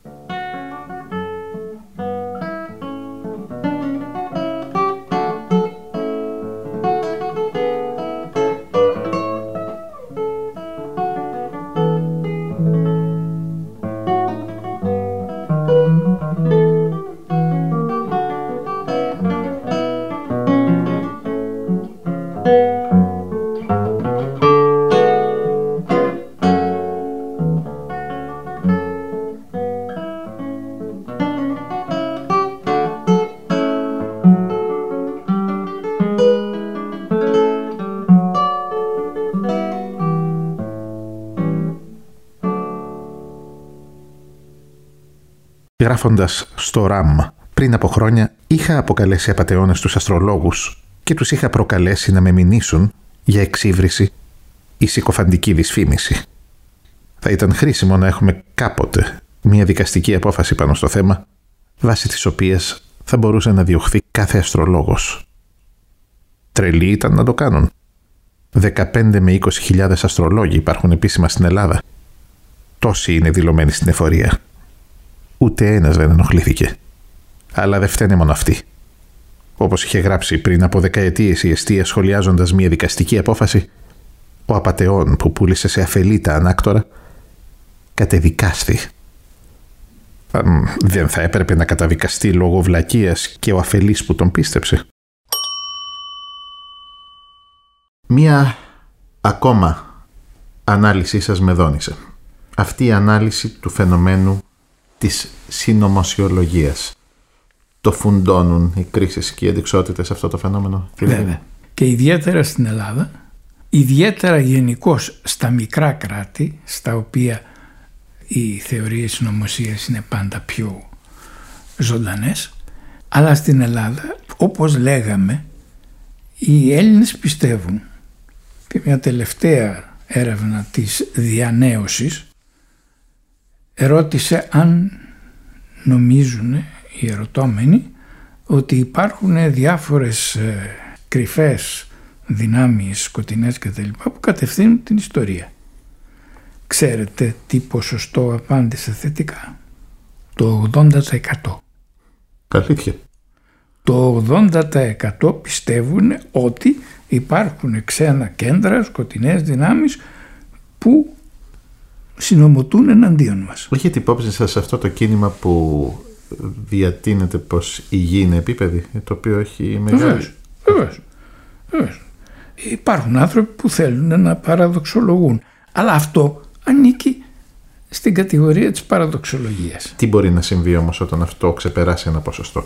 Γράφοντας στο ΡΑΜ πριν από χρόνια, είχα αποκαλέσει απατεώνες τους αστρολόγους και τους είχα προκαλέσει να με μηνύσουν για εξύβριση ή συκοφαντική δυσφήμιση. Θα ήταν χρήσιμο να έχουμε κάποτε μια δικαστική απόφαση πάνω στο θέμα, βάσει της οποίας θα μπορούσε να διωχθεί κάθε αστρολόγος. Τρελοί ήταν να το κάνουν. 15 με 20.000 αστρολόγοι υπάρχουν επίσημα στην Ελλάδα. Τόσοι είναι δηλωμένοι στην εφορία. Ούτε ένας δεν ενοχλήθηκε. Αλλά δεν φταίνε μόνο αυτοί. Όπως είχε γράψει πριν από δεκαετίες η Εστία σχολιάζοντας μια δικαστική απόφαση, ο απατεών που πούλησε σε αφελίτα ανάκτορα κατεδικάστη. Δεν θα έπρεπε να καταδικαστεί λόγω βλακείας και ο αφελής που τον πίστεψε? Μία ακόμα ανάλυση σας με δόνησε. Αυτή η ανάλυση του φαινομένου της συνωμοσιολογίας. Το φουντώνουν οι κρίσεις και οι αντιξότητες αυτό το φαινόμενο? Βέβαια. Και ιδιαίτερα στην Ελλάδα, ιδιαίτερα γενικώς στα μικρά κράτη, στα οποία οι θεωρίες συνωμοσίας είναι πάντα πιο ζωντανές, αλλά στην Ελλάδα, όπως λέγαμε, οι Έλληνες πιστεύουν, και μια τελευταία έρευνα της Διανέωσης ερώτησε αν νομίζουν οι ερωτώμενοι ότι υπάρχουν διάφορες κρυφές δυνάμεις, σκοτεινές κτλ. Που κατευθύνουν την ιστορία. Ξέρετε τι ποσοστό απάντησε θετικά? Το 80%. Αλήθεια. Το 80% πιστεύουν ότι υπάρχουν ξένα κέντρα, σκοτεινές δυνάμεις που συνομωτούν εναντίον μας. Έχετε υπόψη σας αυτό το κίνημα που διατείνεται πως η γη είναι επίπεδη, το οποίο έχει μεγάλη... Βεβαίως. Υπάρχουν άνθρωποι που θέλουν να παραδοξολογούν, αλλά αυτό ανήκει στην κατηγορία της παραδοξολογίας. Τι μπορεί να συμβεί όμως όταν αυτό ξεπεράσει ένα ποσοστό?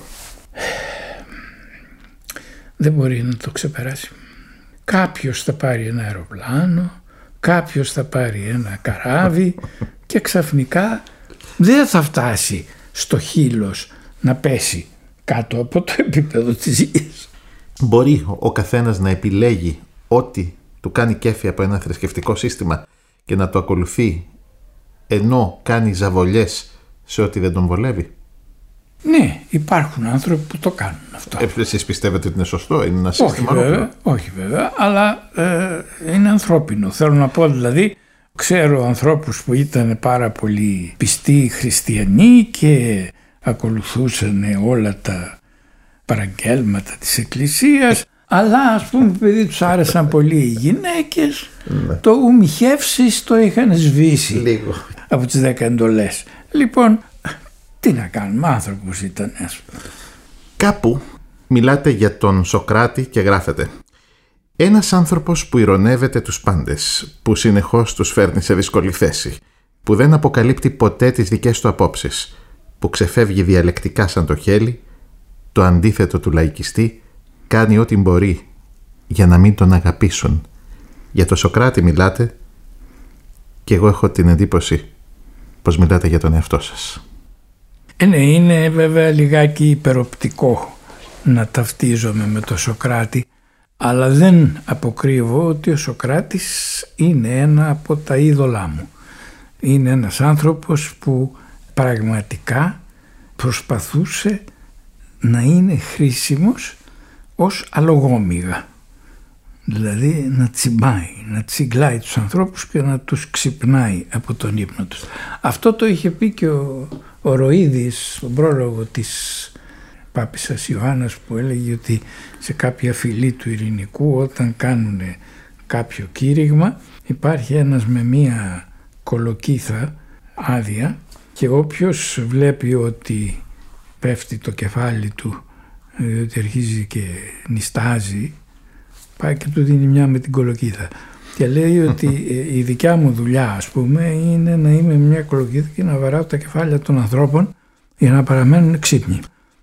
Δεν μπορεί να το ξεπεράσει. Κάποιος θα πάρει ένα αεροπλάνο, κάποιος θα πάρει ένα καράβι και ξαφνικά δεν θα φτάσει στο χείλος να πέσει κάτω από το επίπεδο της γης. Μπορεί ο καθένας να επιλέγει ό,τι του κάνει κέφι από ένα θρησκευτικό σύστημα και να το ακολουθεί, ενώ κάνει ζαβολιές σε ό,τι δεν τον βολεύει? Ναι, υπάρχουν άνθρωποι που το κάνουν αυτό. Εσείς πιστεύετε ότι είναι σωστό? Είναι ένα σύστημα? Όχι βέβαια, αλλά είναι ανθρώπινο. Θέλω να πω, δηλαδή, ξέρω ανθρώπους που ήταν πάρα πολύ πιστοί χριστιανοί και ακολουθούσαν όλα τα παραγγέλματα της Εκκλησίας, αλλά ας πούμε επειδή τους άρεσαν πολύ οι γυναίκες, το ουμιχεύσεις το είχαν σβήσει λίγο από τις 10 εντολές. Λοιπόν, τι να κάνουμε, άνθρωπος ήταν, ας πούμε. Κάπου μιλάτε για τον Σωκράτη και γράφετε: ένας άνθρωπος που ειρωνεύεται τους πάντες, που συνεχώς τους φέρνει σε δύσκολη θέση, που δεν αποκαλύπτει ποτέ τις δικές του απόψεις, που ξεφεύγει διαλεκτικά σαν το χέλι, το αντίθετο του λαϊκιστή, κάνει ό,τι μπορεί για να μην τον αγαπήσουν. Για τον Σωκράτη μιλάτε και εγώ έχω την εντύπωση πως μιλάτε για τον εαυτό σας. Ναι, είναι βέβαια λιγάκι υπεροπτικό να ταυτίζομαι με τον Σωκράτη, αλλά δεν αποκρύβω ότι ο Σωκράτης είναι ένα από τα είδωλά μου. Είναι ένας άνθρωπος που πραγματικά προσπαθούσε να είναι χρήσιμος ως αλογόμυγα. Δηλαδή να τσιμπάει, να τσιγκλάει τους ανθρώπους και να τους ξυπνάει από τον ύπνο τους. Αυτό το είχε πει και ο Ροίδης στον πρόλογο της Πάπισσας Ιωάννας, που έλεγε ότι σε κάποια φυλή του Ειρηνικού, όταν κάνουν κάποιο κήρυγμα, υπάρχει ένας με μία κολοκύθα άδεια και όποιος βλέπει ότι πέφτει το κεφάλι του, διότι αρχίζει και νηστάζει, πάει και του δίνει μια με την κολοκύθα και λέει ότι η δικιά μου δουλειά, ας πούμε, είναι να είμαι μια κολοκύθα και να βαράω τα κεφάλια των ανθρώπων για να παραμένουν ξύπνοι.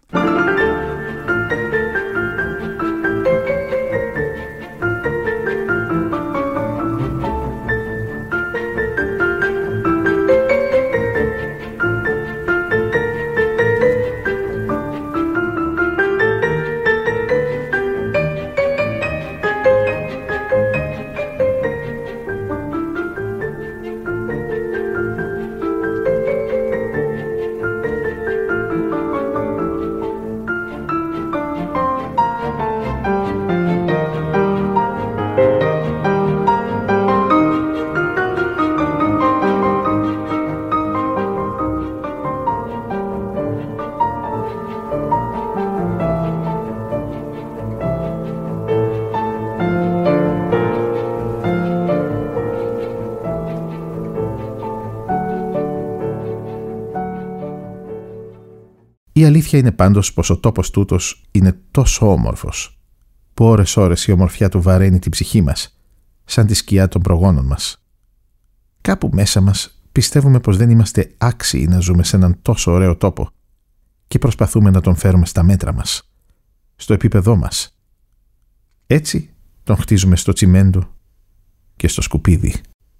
Η αλήθεια είναι πάντως πως ο τόπος τούτος είναι τόσο όμορφος, που ώρες-ώρες η ομορφιά του βαραίνει την ψυχή μας, σαν τη σκιά των προγόνων μας. Κάπου μέσα μας πιστεύουμε πως δεν είμαστε άξιοι να ζούμε σε έναν τόσο ωραίο τόπο και προσπαθούμε να τον φέρουμε στα μέτρα μας, στο επίπεδό μας. Έτσι τον χτίζουμε στο τσιμέντο και στο σκουπίδι.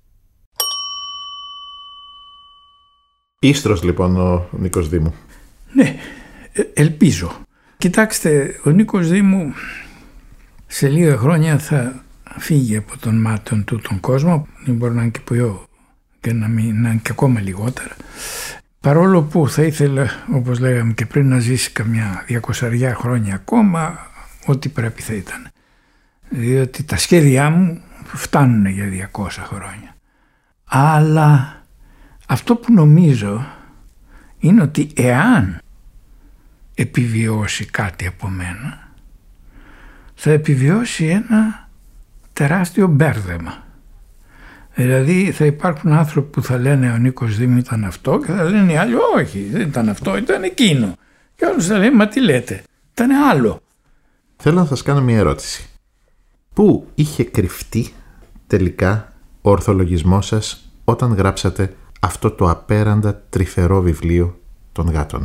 Ίστρος λοιπόν ο Νίκος Δήμου. Ναι, ελπίζω. Κοιτάξτε, ο Νίκος Δήμου σε λίγα χρόνια θα φύγει από τον μάτων του τον κόσμο, μπορεί να είναι και πιο και να είναι και ακόμα λιγότερα. Παρόλο που θα ήθελα, όπως λέγαμε και πριν, να ζήσει καμιά 200 χρόνια ακόμα, ό,τι πρέπει θα ήταν. Διότι τα σχέδιά μου φτάνουν για 200 χρόνια. Αλλά αυτό που νομίζω είναι ότι εάν επιβιώσει κάτι από μένα, θα επιβιώσει ένα τεράστιο μπέρδεμα. Δηλαδή θα υπάρχουν άνθρωποι που θα λένε ο Νίκος Δήμου ήταν αυτό και θα λένε οι άλλοι όχι, δεν ήταν αυτό, ήταν εκείνο. Και άλλος θα λέει μα τι λέτε, ήταν άλλο. Θέλω να σας κάνω μια ερώτηση. Πού είχε κρυφτεί τελικά ο ορθολογισμός σας όταν γράψατε αυτό το απέραντα τρυφερό βιβλίο των γάτων?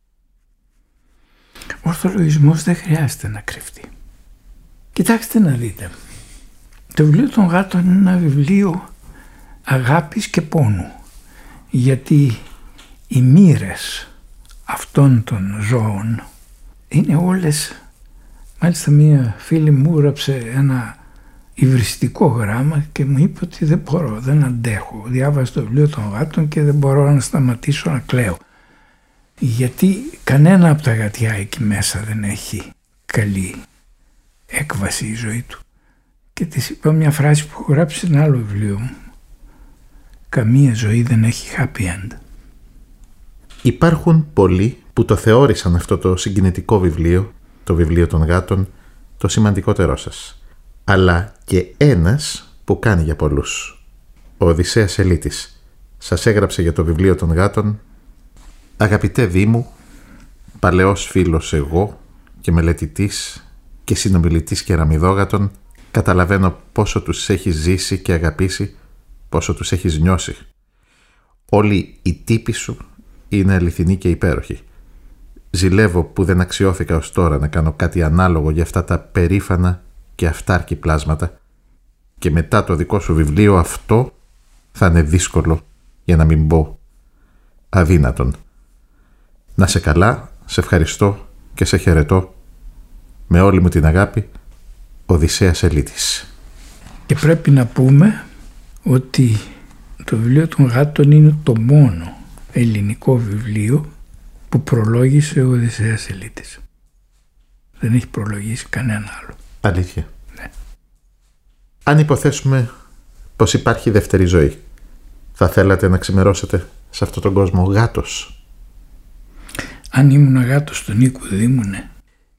Ο ορθολογισμός δεν χρειάζεται να κρυφτεί. Κοιτάξτε να δείτε. Το βιβλίο των γάτων είναι ένα βιβλίο αγάπης και πόνου. Γιατί οι μοίρες αυτών των ζώων είναι όλες... Μάλιστα μία φίλη μου έγραψε ένα υβριστικό γράμμα και μου είπε ότι δεν μπορώ, δεν αντέχω. Διάβασα το βιβλίο των γάτων και δεν μπορώ να σταματήσω να κλαίω. Γιατί κανένα από τα γατιά εκεί μέσα δεν έχει καλή έκβαση η ζωή του. Και της είπα μια φράση που έχω γράψει σε ένα άλλο βιβλίο μου. Καμία ζωή δεν έχει happy end. Υπάρχουν πολλοί που το θεώρησαν αυτό το συγκινητικό βιβλίο, το βιβλίο των γάτων, το σημαντικότερό σας. Αλλά και ένας που κάνει για πολλούς. Ο Οδυσσέας Ελίτης σας έγραψε για το βιβλίο των γάτων: «Αγαπητέ Δήμου, παλαιός φίλος εγώ και μελετητής και συνομιλητής κεραμιδόγατων, καταλαβαίνω πόσο τους έχεις ζήσει και αγαπήσει, πόσο τους έχεις νιώσει. Όλοι οι τύποι σου είναι αληθινοί και υπέροχοι. Ζηλεύω που δεν αξιώθηκα ως τώρα να κάνω κάτι ανάλογο για αυτά τα περήφανα και αυτάρκη πλάσματα και μετά το δικό σου βιβλίο αυτό θα είναι δύσκολο, για να μην πω αδύνατον. Να σε καλά, σε ευχαριστώ και σε χαιρετώ. Με όλη μου την αγάπη, Οδυσσέας Ελίτης». Και πρέπει να πούμε ότι το βιβλίο των γάτων είναι το μόνο ελληνικό βιβλίο που προλόγησε ο Οδυσσέας Ελίτης. Δεν έχει προλογίσει κανένα άλλο. Αλήθεια? Ναι. Αν υποθέσουμε πως υπάρχει δεύτερη ζωή, θα θέλατε να ξημερώσετε σε αυτόν τον κόσμο γάτος? Αν ήμουν γάτος του Νίκου Δήμου, ναι.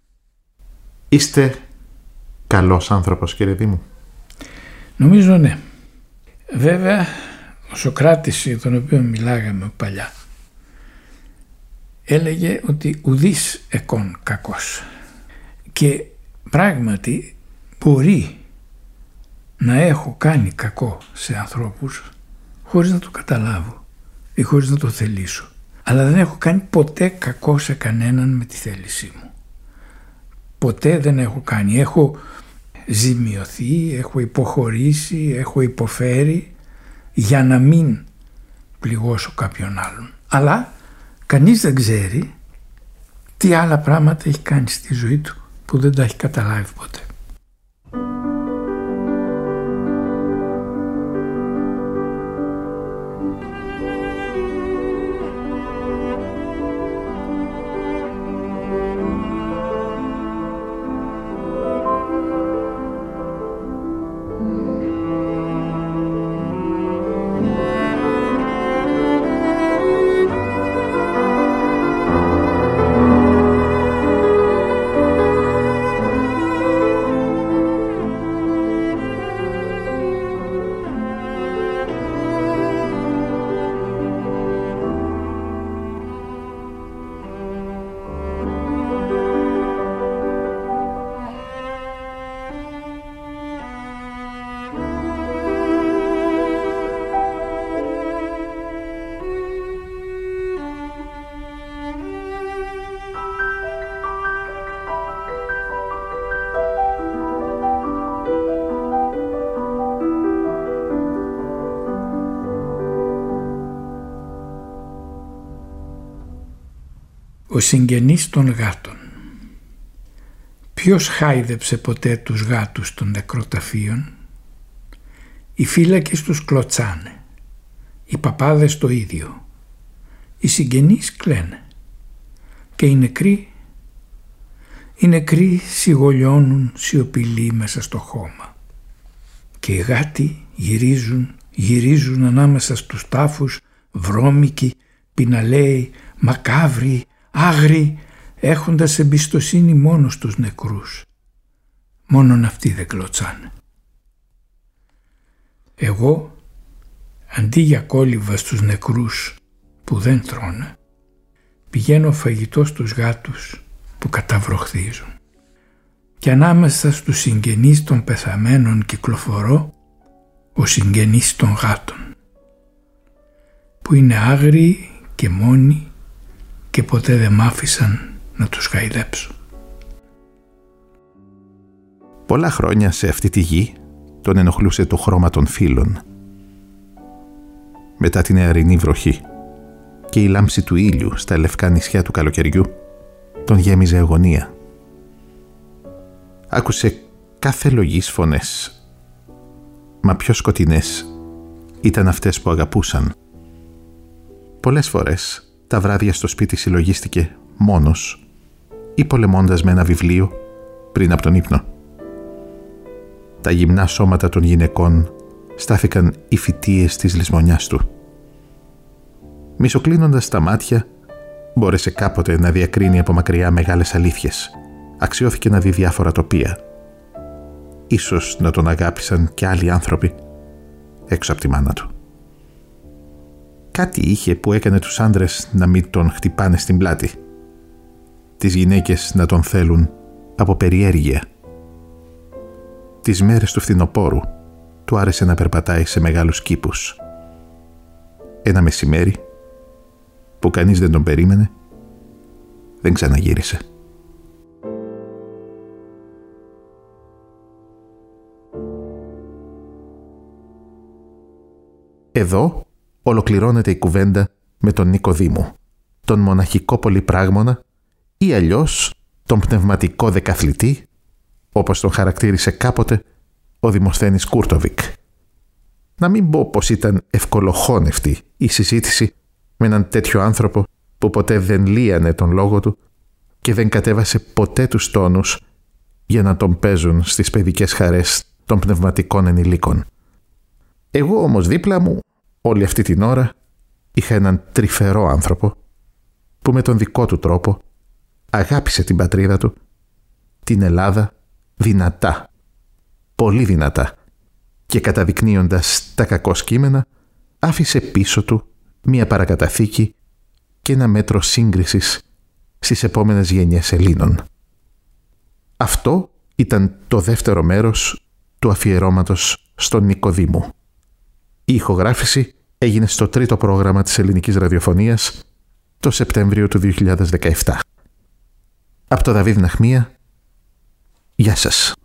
Είστε καλός άνθρωπος, κύριε Δήμου? Νομίζω ναι. Βέβαια, ο Σωκράτης, για τον οποίο μιλάγαμε παλιά, έλεγε ότι ουδής εκών κακός. Και πράγματι μπορεί να έχω κάνει κακό σε ανθρώπους χωρίς να το καταλάβω ή χωρίς να το θελήσω. Αλλά δεν έχω κάνει ποτέ κακό σε κανέναν με τη θέλησή μου. Ποτέ δεν έχω κάνει. Έχω ζημιωθεί, έχω υποχωρήσει, έχω υποφέρει για να μην πληγώσω κάποιον άλλον. Αλλά κανείς δεν ξέρει τι άλλα πράγματα έχει κάνει στη ζωή του που δεν τα έχει καταλάβει ποτέ. Ο συγγενής των γάτων. Ποιος χάιδεψε ποτέ τους γάτους των νεκροταφείων? Οι φύλακες τους κλωτσάνε, οι παπάδες το ίδιο, οι συγγενείς κλαίνε και οι νεκροί σιγολιώνουν σιωπηλοί μέσα στο χώμα και οι γάτοι γυρίζουν γυρίζουν ανάμεσα στους τάφους βρώμικοι, πιναλαίοι, μακάβριοι, άγριοι, έχοντας εμπιστοσύνη μόνο στους νεκρούς. Μόνον αυτοί δεν κλωτσάνε. Εγώ, αντί για κόλληβα στους νεκρούς που δεν τρώνε, πηγαίνω φαγητό στους γάτους που καταβροχθίζουν. Και ανάμεσα στους συγγενείς των πεθαμένων κυκλοφορώ ο συγγενής των γάτων, που είναι άγριοι και μόνοι και ποτέ δεν μ' άφησαν να τους χαϊδέψω. Πολλά χρόνια σε αυτή τη γη τον ενοχλούσε το χρώμα των φύλων. Μετά την αιαρινή βροχή και η λάμψη του ήλιου στα λευκά νησιά του καλοκαιριού τον γέμιζε αγωνία. Άκουσε κάθε λογής φωνές, μα πιο σκοτεινές ήταν αυτές που αγαπούσαν. Πολλές φορές τα βράδια στο σπίτι συλλογίστηκε μόνος ή πολεμώντας με ένα βιβλίο πριν από τον ύπνο. Τα γυμνά σώματα των γυναικών στάθηκαν οι φυτίες της λησμονιάς του. Μισοκλίνοντας τα μάτια, μπόρεσε κάποτε να διακρίνει από μακριά μεγάλες αλήθειες. Αξιώθηκε να δει διάφορα τοπία. Ίσως να τον αγάπησαν και άλλοι άνθρωποι έξω από τη μάνα του. Κάτι είχε που έκανε τους άντρες να μην τον χτυπάνε στην πλάτη. Τις γυναίκες να τον θέλουν από περιέργεια. Τις μέρες του φθινοπόρου του άρεσε να περπατάει σε μεγάλους κήπους. Ένα μεσημέρι που κανείς δεν τον περίμενε, δεν ξαναγύρισε. Εδώ ολοκληρώνεται η κουβέντα με τον Νίκο Δήμου, τον μοναχικό πολυπράγμονα ή αλλιώς τον πνευματικό δεκαθλητή, όπως τον χαρακτήρισε κάποτε ο Δημοσθένης Κούρτοβικ. Να μην πω πως ήταν ευκολοχώνευτη η συζήτηση με έναν τέτοιο άνθρωπο που ποτέ δεν λύανε τον λόγο του και δεν κατέβασε ποτέ τους τόνους για να τον παίζουν στις παιδικές χαρές των πνευματικών ενηλίκων. Εγώ όμως δίπλα μου όλη αυτή την ώρα είχα έναν τρυφερό άνθρωπο που με τον δικό του τρόπο αγάπησε την πατρίδα του, την Ελλάδα, δυνατά, πολύ δυνατά, και καταδεικνύοντας τα κακό κείμενα άφησε πίσω του μία παρακαταθήκη και ένα μέτρο σύγκρισης στις επόμενες γενιές Ελλήνων. Αυτό ήταν το δεύτερο μέρος του αφιερώματος στον Νίκο Δήμου. Η ηχογράφηση έγινε στο τρίτο πρόγραμμα της ελληνικής ραδιοφωνίας το Σεπτέμβριο του 2017. Από το Δαβίδ Ναχμία, γεια σας.